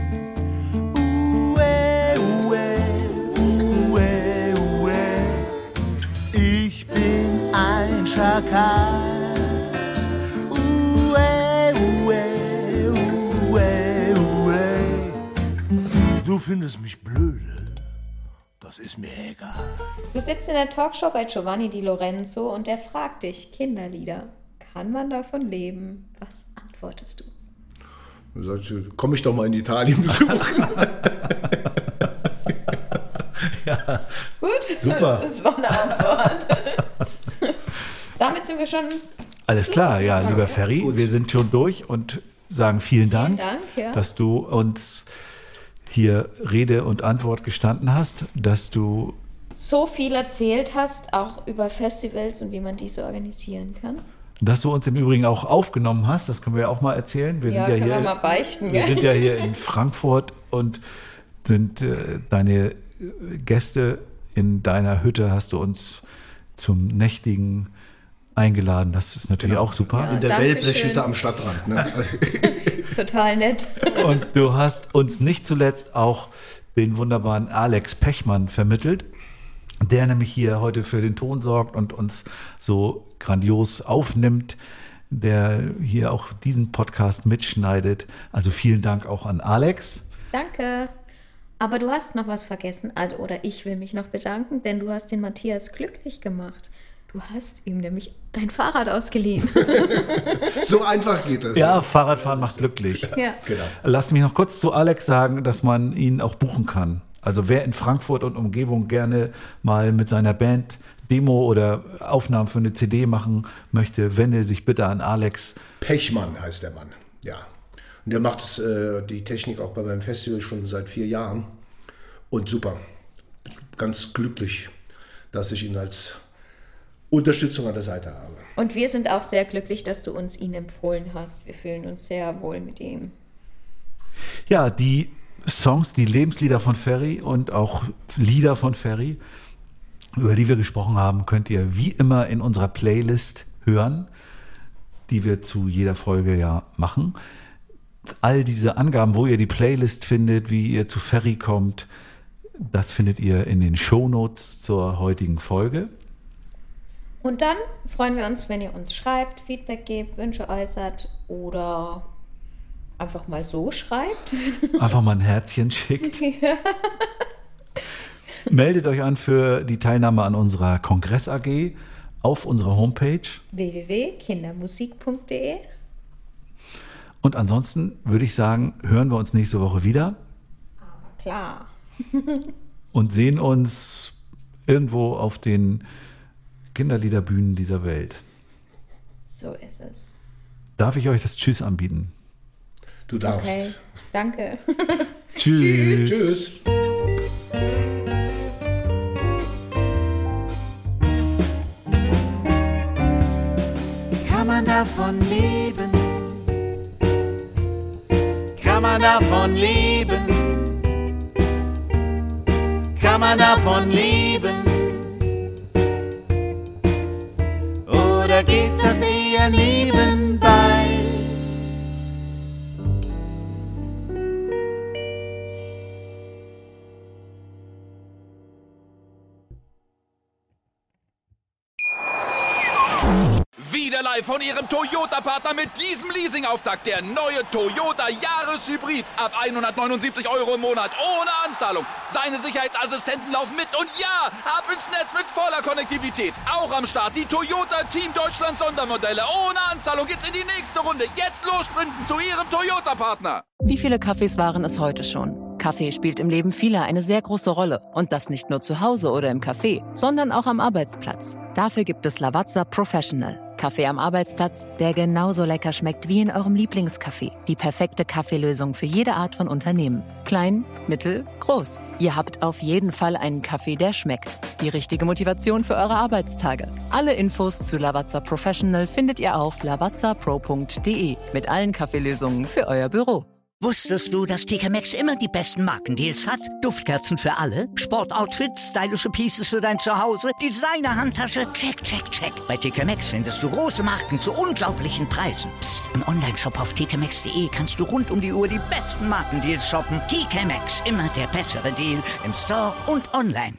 Uwe, uwe, uwe, uwe. Ich bin ein Schakal. Uwe, uwe, uwe, uwe. Du findest mich blöde, das ist mir egal. Du sitzt in der Talkshow bei Giovanni Di Lorenzo und der fragt dich, Kinderlieder, kann man davon leben? Was antwortest du? Dann sag ich, komm ich doch mal in Italien besuchen. Ja. Gut, Super. Das war eine Antwort. Damit sind wir schon... Alles klar, ja, lieber Ferry, wir sind schon durch und sagen vielen Dank, Dank, ja. dass du uns hier Rede und Antwort gestanden hast, dass du so viel erzählt hast, auch über Festivals und wie man diese organisieren kann. Dass du uns im Übrigen auch aufgenommen hast, das können wir ja auch mal erzählen. Wir Ja, sind ja können hier, wir mal beichten, wir gell? sind ja hier in Frankfurt und sind äh, deine Gäste in deiner Hütte, hast du uns zum nächtigen eingeladen. Das ist natürlich Genau. auch super. Ja, in der Wellblechhütte am Stadtrand. Ne? Ist total nett. Und du hast uns nicht zuletzt auch den wunderbaren Alex Pechmann vermittelt, der nämlich hier heute für den Ton sorgt und uns so grandios aufnimmt, der hier auch diesen Podcast mitschneidet. Also vielen Dank auch an Alex. Danke. Aber du hast noch was vergessen, also, oder ich will mich noch bedanken, denn du hast den Matthias glücklich gemacht. Du hast ihm nämlich dein Fahrrad ausgeliehen. So einfach geht das. Ja, Fahrradfahren macht glücklich. Ja. Genau. Lass mich noch kurz zu Alex sagen, dass man ihn auch buchen kann. Also wer in Frankfurt und Umgebung gerne mal mit seiner Band Demo oder Aufnahmen für eine C D machen möchte, wende sich bitte an Alex. Pechmann heißt der Mann, ja. Und der macht es, äh, die Technik auch bei meinem Festival schon seit vier Jahren. Und super. Ganz glücklich, dass ich ihn als Unterstützung an der Seite habe. Und wir sind auch sehr glücklich, dass du uns ihn empfohlen hast. Wir fühlen uns sehr wohl mit ihm. Ja, die Songs, die Lebenslieder von Ferry und auch Lieder von Ferry, über die wir gesprochen haben, könnt ihr wie immer in unserer Playlist hören, die wir zu jeder Folge ja machen. All diese Angaben, wo ihr die Playlist findet, wie ihr zu Ferry kommt, das findet ihr in den Shownotes zur heutigen Folge. Und dann freuen wir uns, wenn ihr uns schreibt, Feedback gebt, Wünsche äußert oder einfach mal so schreibt. Einfach mal ein Herzchen schickt. Meldet euch an für die Teilnahme an unserer Kongress-A G auf unserer Homepage. w w w punkt kindermusik punkt d e. Und ansonsten würde ich sagen, hören wir uns nächste Woche wieder. Klar. Und sehen uns irgendwo auf den Kinderliederbühnen dieser Welt. So ist es. Darf ich euch das Tschüss anbieten? Du darfst. Okay, danke. Tschüss. Tschüss. Kann man davon leben? Kann man davon leben? Kann man davon leben? Oder geht das eher nebenbei? Wieder live dabei von Ihrem Toyota-Partner mit diesem Leasing-Auftakt. Der neue Toyota Jahreshybrid. Ab hundertneunundsiebzig Euro im Monat. Ohne Anzahlung. Seine Sicherheitsassistenten laufen mit. Und ja, ab ins Netz mit voller Konnektivität. Auch am Start die Toyota Team Deutschland Sondermodelle. Ohne Anzahlung geht's in die nächste Runde. Jetzt los sprinten zu Ihrem Toyota-Partner. Wie viele Kaffees waren es heute schon? Kaffee spielt im Leben vieler eine sehr große Rolle. Und das nicht nur zu Hause oder im Café, sondern auch am Arbeitsplatz. Dafür gibt es Lavazza Professional. Kaffee am Arbeitsplatz, der genauso lecker schmeckt wie in eurem Lieblingscafé. Die perfekte Kaffeelösung für jede Art von Unternehmen. Klein, mittel, groß. Ihr habt auf jeden Fall einen Kaffee, der schmeckt. Die richtige Motivation für eure Arbeitstage. Alle Infos zu Lavazza Professional findet ihr auf lavazza pro punkt de mit allen Kaffeelösungen für euer Büro. Wusstest du, dass T K Maxx immer die besten Markendeals hat? Duftkerzen für alle, Sportoutfits, stylische Pieces für dein Zuhause, Designer-Handtasche, check, check, check. Bei T K Maxx findest du große Marken zu unglaublichen Preisen. Psst. Im Onlineshop auf t k maxx punkt de kannst du rund um die Uhr die besten Markendeals shoppen. T K Maxx, immer der bessere Deal im Store und online.